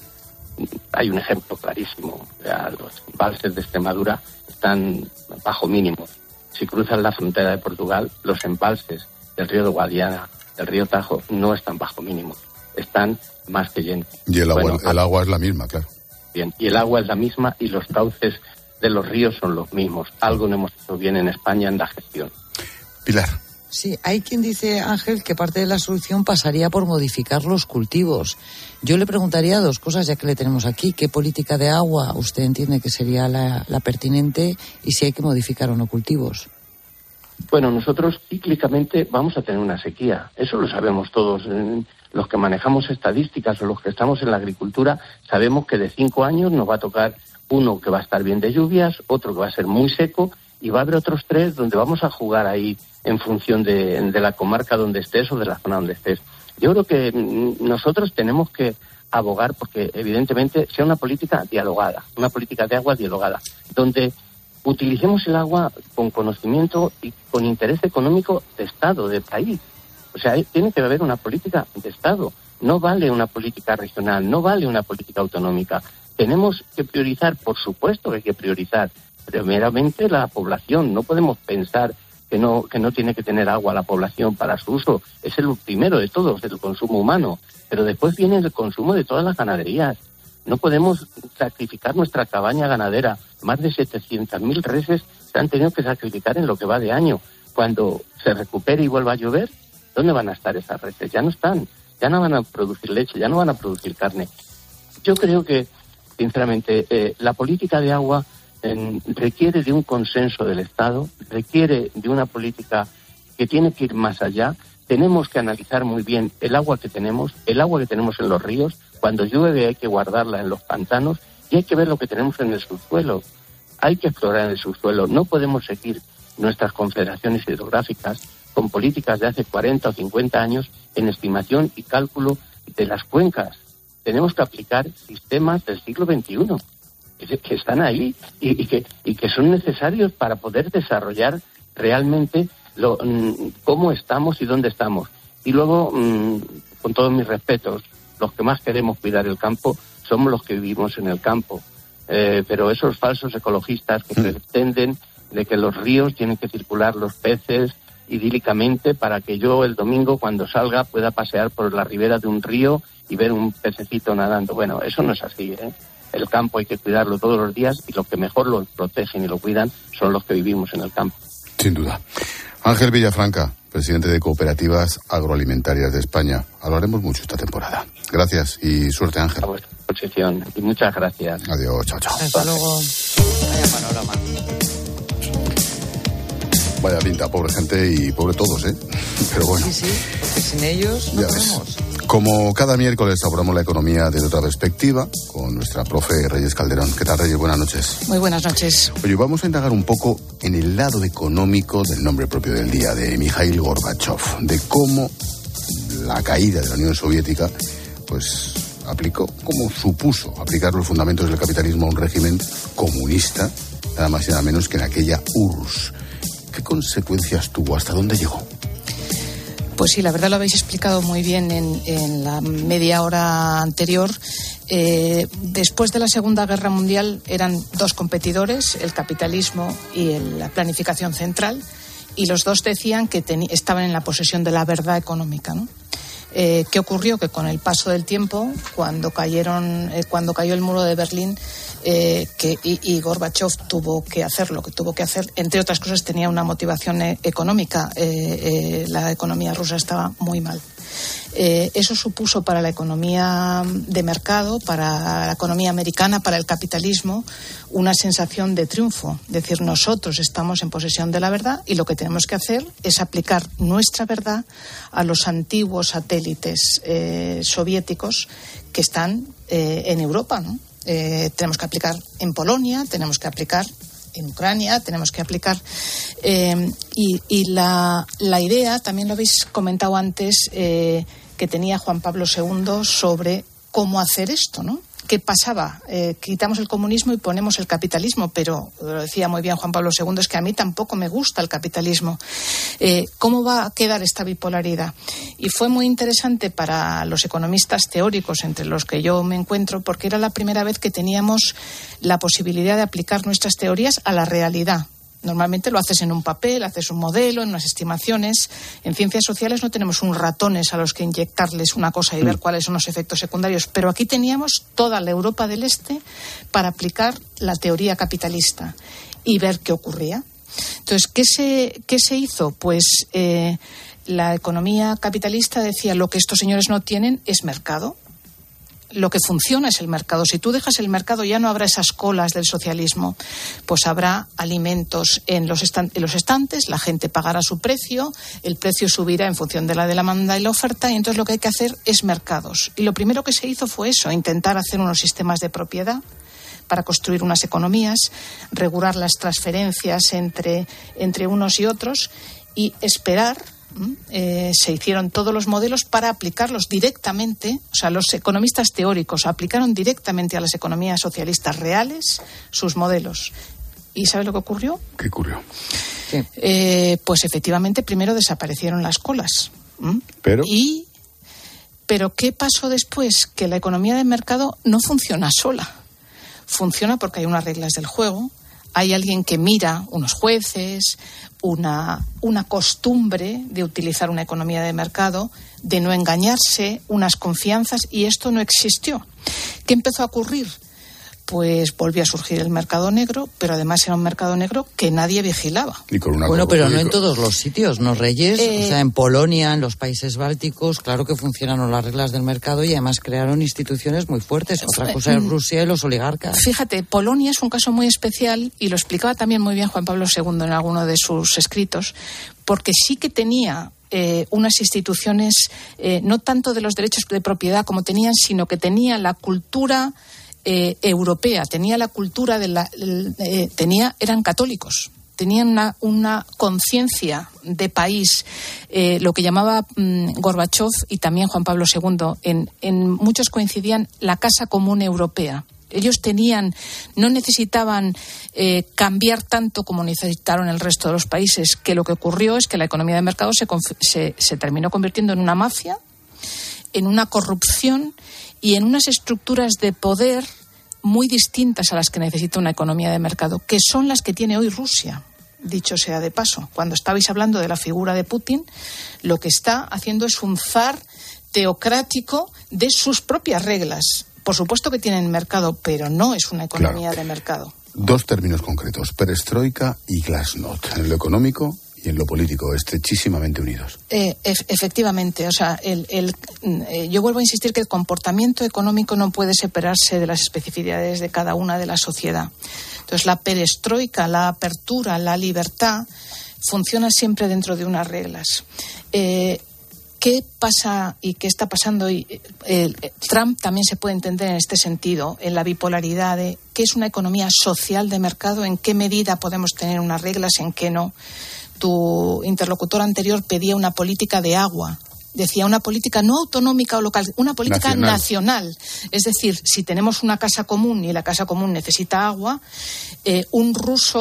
Hay un ejemplo clarísimo. Los embalses de Extremadura están bajo mínimos. Si cruzan la frontera de Portugal, los embalses del río de Guadiana, del río Tajo, no están bajo mínimos. Están más que llenos. Y el agua es la misma, claro. Bien, y el agua es la misma y los cauces de los ríos son los mismos. Algo no hemos hecho bien en España en la gestión. Pilar. Sí, hay quien dice, Ángel, que parte de la solución pasaría por modificar los cultivos. Yo le preguntaría dos cosas, ya que le tenemos aquí. ¿Qué política de agua usted entiende que sería la pertinente y si hay que modificar o no cultivos? Bueno, nosotros cíclicamente vamos a tener una sequía. Eso lo sabemos todos. Los que manejamos estadísticas o los que estamos en la agricultura sabemos que de 5 años nos va a tocar uno que va a estar bien de lluvias, otro que va a ser muy seco y va a haber otros 3 donde vamos a jugar ahí en función de la comarca donde estés o de la zona donde estés. Yo creo que nosotros tenemos que abogar porque evidentemente sea una política dialogada, una política de agua dialogada, donde utilicemos el agua con conocimiento y con interés económico de Estado, de país. O sea, tiene que haber una política de Estado. No vale una política regional, no vale una política autonómica. Tenemos que priorizar, por supuesto que hay que priorizar, primeramente la población. No podemos pensar que no tiene que tener agua la población para su uso. Es el primero de todos, el consumo humano. Pero después viene el consumo de todas las ganaderías. No podemos sacrificar nuestra cabaña ganadera. Más de 700.000 reses se han tenido que sacrificar en lo que va de año. Cuando se recupere y vuelva a llover, ¿dónde van a estar esas reses? Ya no están, ya no van a producir leche, ya no van a producir carne. Yo creo que, sinceramente, la política de agua requiere de un consenso del Estado, requiere de una política que tiene que ir más allá. Tenemos que analizar muy bien el agua que tenemos en los ríos. Cuando llueve hay que guardarla en los pantanos y hay que ver lo que tenemos en el subsuelo. Hay que explorar en el subsuelo. No podemos seguir nuestras confederaciones hidrográficas con políticas de hace 40 o 50 años en estimación y cálculo de las cuencas. Tenemos que aplicar sistemas del siglo XXI que están ahí y que son necesarios para poder desarrollar realmente cómo estamos y dónde estamos. Y luego, con todos mis respetos, los que más queremos cuidar el campo somos los que vivimos en el campo. Pero esos falsos ecologistas que pretenden de que los ríos tienen que circular los peces idílicamente para que yo el domingo cuando salga pueda pasear por la ribera de un río y ver un pececito nadando. Bueno, eso no es así, ¿eh? El campo hay que cuidarlo todos los días y los que mejor lo protegen y lo cuidan son los que vivimos en el campo. Sin duda. Ángel Villafranca, presidente de Cooperativas Agroalimentarias de España. Hablaremos mucho esta temporada. Gracias y suerte, Ángel. A vuestra disposición y muchas gracias. Adiós, chao, chao. Hasta luego. Vaya panorama. Vaya pinta, pobre gente y pobre todos, ¿eh? Pero bueno. Sí, porque sin ellos no podemos. Como cada miércoles abordamos la economía desde otra perspectiva con nuestra profe Reyes Calderón. ¿Qué tal, Reyes? Buenas noches. Muy buenas noches. Oye, vamos a indagar un poco en el lado económico del nombre propio del día, de Mikhail Gorbachev, de cómo la caída de la Unión Soviética, pues cómo supuso aplicar los fundamentos del capitalismo a un régimen comunista, nada más y nada menos que en aquella URSS. ¿Qué consecuencias tuvo? ¿Hasta dónde llegó? Pues sí, la verdad lo habéis explicado muy bien en la media hora anterior. Después de la Segunda Guerra Mundial eran dos competidores, el capitalismo y la planificación central, y los dos decían que estaban en la posesión de la verdad económica, ¿no? ¿Qué ocurrió? Que con el paso del tiempo, cuando cayó el muro de Berlín, y Gorbachov tuvo que hacer lo que tuvo que hacer, entre otras cosas tenía una motivación económica. La economía rusa estaba muy mal. Eso supuso para la economía de mercado, para la economía americana, para el capitalismo, una sensación de triunfo. Es decir, nosotros estamos en posesión de la verdad y lo que tenemos que hacer es aplicar nuestra verdad a los antiguos satélites soviéticos que están en Europa, ¿no? Tenemos que aplicar en Polonia, tenemos que aplicar en Ucrania, tenemos que aplicar. Y la idea, también lo habéis comentado antes, que tenía Juan Pablo II sobre cómo hacer esto, ¿no? ¿Qué pasaba? Quitamos el comunismo y ponemos el capitalismo, pero lo decía muy bien Juan Pablo II, es que a mí tampoco me gusta el capitalismo. ¿Cómo va a quedar esta bipolaridad? Y fue muy interesante para los economistas teóricos, entre los que yo me encuentro, porque era la primera vez que teníamos la posibilidad de aplicar nuestras teorías a la realidad. Normalmente lo haces en un papel, haces un modelo, en unas estimaciones. En ciencias sociales no tenemos un ratones a los que inyectarles una cosa y ver cuáles son los efectos secundarios. Pero aquí teníamos toda la Europa del Este para aplicar la teoría capitalista y ver qué ocurría. Entonces, ¿qué se hizo? Pues la economía capitalista decía: lo que estos señores no tienen es mercado. Lo que funciona es el mercado. Si tú dejas el mercado, ya no habrá esas colas del socialismo. Pues habrá alimentos en los estantes, la gente pagará su precio, el precio subirá en función de la demanda y la oferta, y entonces lo que hay que hacer es mercados. Y lo primero que se hizo fue eso, intentar hacer unos sistemas de propiedad para construir unas economías, regular las transferencias entre unos y otros y esperar. Se hicieron todos los modelos para aplicarlos directamente, o sea, los economistas teóricos aplicaron directamente a las economías socialistas reales sus modelos. ¿Y sabe lo que ocurrió? ¿Qué ocurrió? Pues efectivamente primero desaparecieron las colas. Pero ¿qué pasó después? Que la economía de mercado no funciona sola. Funciona porque hay unas reglas del juego. Hay alguien que mira, unos jueces, una costumbre de utilizar una economía de mercado, de no engañarse, unas confianzas, y esto no existió. ¿Qué empezó a ocurrir? Pues volvió a surgir el mercado negro, pero además era un mercado negro que nadie vigilaba. Bueno, pero no en todos los sitios, ¿no, Reyes? O sea, en Polonia, en los países bálticos, claro que funcionaron las reglas del mercado y además crearon instituciones muy fuertes. Otra cosa es Rusia y los oligarcas. Fíjate, Polonia es un caso muy especial y lo explicaba también muy bien Juan Pablo II en alguno de sus escritos, porque sí que tenía unas instituciones, no tanto de los derechos de propiedad como tenían, sino que tenía la cultura europea, tenía la cultura eran católicos, tenían una conciencia de país, lo que llamaba Gorbachov y también Juan Pablo II, en muchos coincidían la casa común europea. Ellos no necesitaban cambiar tanto como necesitaron el resto de los países, que lo que ocurrió es que la economía de mercado se terminó convirtiendo en una mafia, en una corrupción y en unas estructuras de poder muy distintas a las que necesita una economía de mercado, que son las que tiene hoy Rusia, dicho sea de paso. Cuando estabais hablando de la figura de Putin, lo que está haciendo es un zar teocrático de sus propias reglas. Por supuesto que tienen mercado, pero no es una economía de mercado. Dos términos concretos, perestroika y glasnost, en lo económico y en lo político, estrechísimamente unidos. Efectivamente, o sea, yo vuelvo a insistir que el comportamiento económico no puede separarse de las especificidades de cada una de la sociedad. Entonces, la perestroika, la apertura, la libertad, funciona siempre dentro de unas reglas. ¿Qué pasa y qué está pasando? Trump también se puede entender en este sentido, en la bipolaridad de qué es una economía social de mercado, en qué medida podemos tener unas reglas, en qué no. Tu interlocutor anterior pedía una política de agua. Decía una política no autonómica o local, una política nacional. Es decir, si tenemos una casa común y la casa común necesita agua, un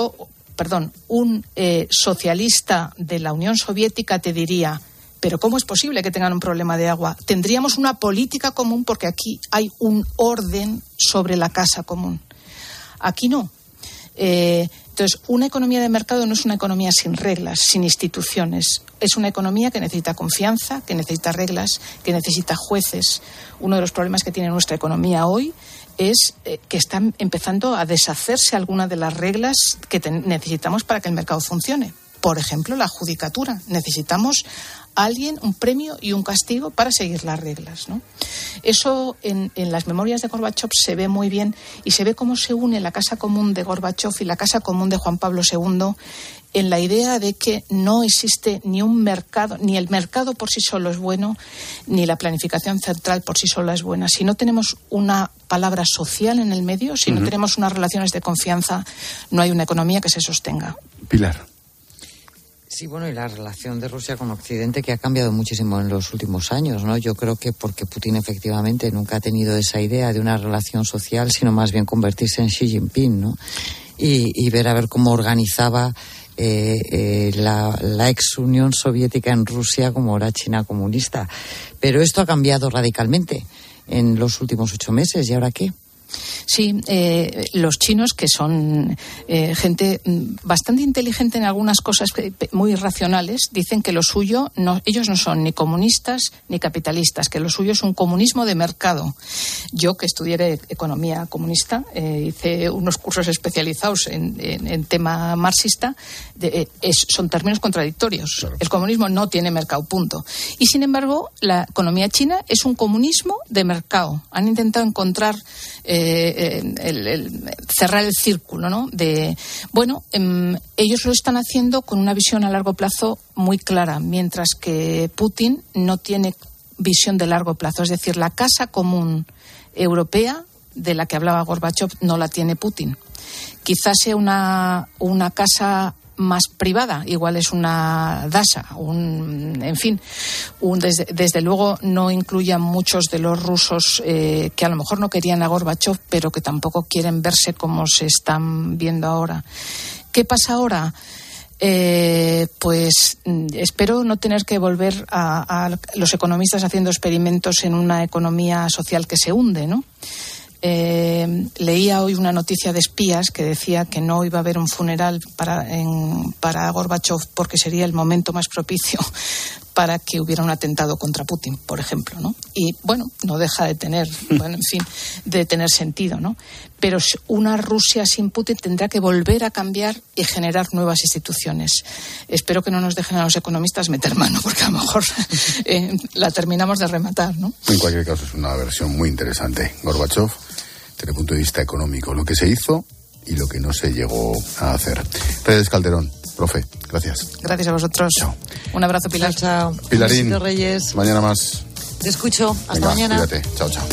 socialista de la Unión Soviética te diría: pero ¿cómo es posible que tengan un problema de agua? Tendríamos una política común porque aquí hay un orden sobre la casa común. Aquí no. Entonces, una economía de mercado no es una economía sin reglas, sin instituciones. Es una economía que necesita confianza, que necesita reglas, que necesita jueces. Uno de los problemas que tiene nuestra economía hoy es que están empezando a deshacerse algunas de las reglas que necesitamos para que el mercado funcione. Por ejemplo, la judicatura. Necesitamos alguien, un premio y un castigo para seguir las reglas, ¿no? Eso en las memorias de Gorbachov se ve muy bien y se ve cómo se une la Casa Común de Gorbachov y la Casa Común de Juan Pablo II en la idea de que no existe ni un mercado, ni el mercado por sí solo es bueno, ni la planificación central por sí sola es buena. Si no tenemos una palabra social en el medio, si no tenemos unas relaciones de confianza, no hay una economía que se sostenga. Pilar. Sí, bueno, y la relación de Rusia con Occidente que ha cambiado muchísimo en los últimos años, ¿no? Yo creo que porque Putin efectivamente nunca ha tenido esa idea de una relación social, sino más bien convertirse en Xi Jinping, ¿no? Y ver a ver cómo organizaba la ex Unión Soviética en Rusia como era China comunista. Pero esto ha cambiado radicalmente en los últimos 8 meses. ¿Y ahora qué? Sí, los chinos, que son gente bastante inteligente en algunas cosas muy racionales, dicen que lo suyo, ellos no son ni comunistas ni capitalistas, que lo suyo es un comunismo de mercado. Yo, que estudié economía comunista, hice unos cursos especializados en tema marxista, son términos contradictorios. Claro. El comunismo no tiene mercado, punto. Y, sin embargo, la economía china es un comunismo de mercado. Han intentado encontrar cerrar el círculo, ¿no? Ellos lo están haciendo con una visión a largo plazo muy clara, mientras que Putin no tiene visión de largo plazo. Es decir, la casa común europea de la que hablaba Gorbachov no la tiene Putin. Quizás sea una casa más privada, igual es una DASA, desde luego no incluye a muchos de los rusos que a lo mejor no querían a Gorbachov, pero que tampoco quieren verse como se están viendo ahora. ¿Qué pasa ahora? Pues espero no tener que volver a los economistas haciendo experimentos en una economía social que se hunde, ¿no? Leía hoy una noticia de espías que decía que no iba a haber un funeral para Gorbachov porque sería el momento más propicio para que hubiera un atentado contra Putin, por ejemplo, ¿no? Y bueno, no deja de tener, de tener sentido, ¿no? Pero una Rusia sin Putin tendrá que volver a cambiar y generar nuevas instituciones. Espero que no nos dejen a los economistas meter mano, porque a lo mejor la terminamos de rematar, ¿no? En cualquier caso, es una versión muy interesante. Gorbachov, desde el punto de vista económico, lo que se hizo y lo que no se llegó a hacer. Reyes Calderón, profe, gracias. Gracias a vosotros. Chao. Un abrazo, Pilar. Chao. Pilarín, besito, Reyes. Mañana más. Te escucho. Hasta Venga, mañana. Cuídate. Chao, chao.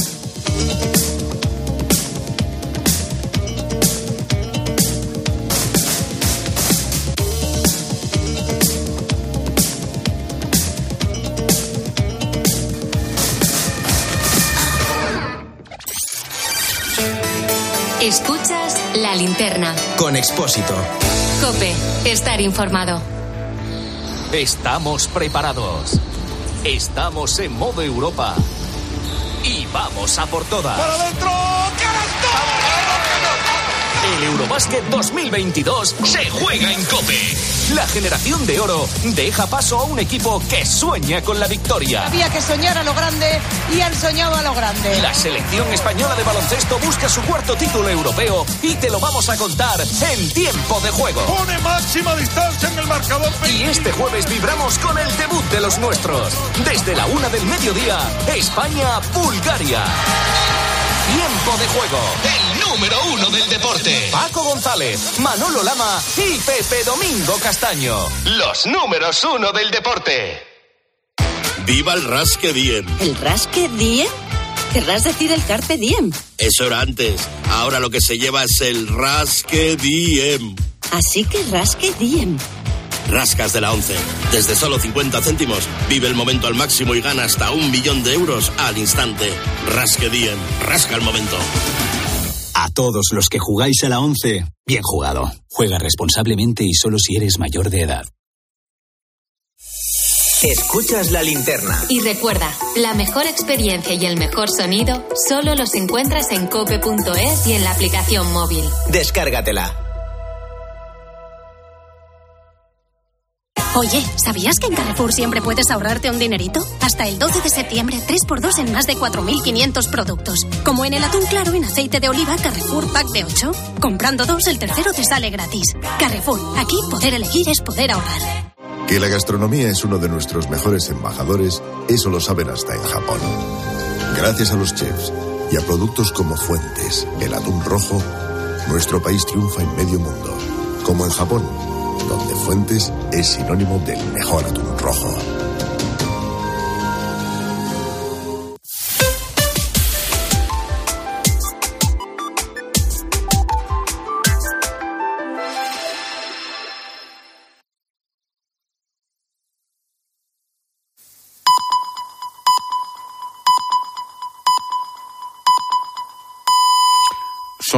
Escuchas La Linterna. Con Expósito. COPE. Estar informado. Estamos preparados. Estamos en modo Europa. Y vamos a por todas. ¡Para adentro! El Eurobásquet 2022 se juega en COPE. La generación de oro deja paso a un equipo que sueña con la victoria. Había que soñar a lo grande y han soñado a lo grande. La selección española de baloncesto busca su 4º título europeo y te lo vamos a contar en tiempo de juego. Pone máxima distancia en el marcador. Y este jueves vibramos con el debut de los nuestros. Desde la 1 del mediodía, España-Bulgaria. Tiempo de juego. El número 1 del deporte. Paco González, Manolo Lama y Pepe Domingo Castaño. Los números 1 del deporte. ¡Viva el Rasque Diem! ¿El Rasque Diem? Querrás decir el Carpe Diem. Eso era antes. Ahora lo que se lleva es el Rasque Diem. Así que Rasque Diem. Rascas de la 11. Desde solo 50 céntimos, vive el momento al máximo y gana hasta 1 millón de euros al instante. Rasque Diem. Rasca el momento. A todos los que jugáis a la 11, bien jugado. Juega responsablemente y solo si eres mayor de edad. Escuchas La Linterna. Y recuerda, la mejor experiencia y el mejor sonido solo los encuentras en cope.es y en la aplicación móvil. Descárgatela. Oye, ¿sabías que en Carrefour siempre puedes ahorrarte un dinerito? Hasta el 12 de septiembre, 3x2 en más de 4.500 productos. Como en el atún claro en aceite de oliva Carrefour Pack de 8. Comprando 2, el tercero te sale gratis. Carrefour, aquí poder elegir es poder ahorrar. Que la gastronomía es uno de nuestros mejores embajadores, eso lo saben hasta en Japón. Gracias a los chefs y a productos como Fuentes, el atún rojo, nuestro país triunfa en medio mundo. Como en Japón, donde Fuentes es sinónimo del mejor atún rojo.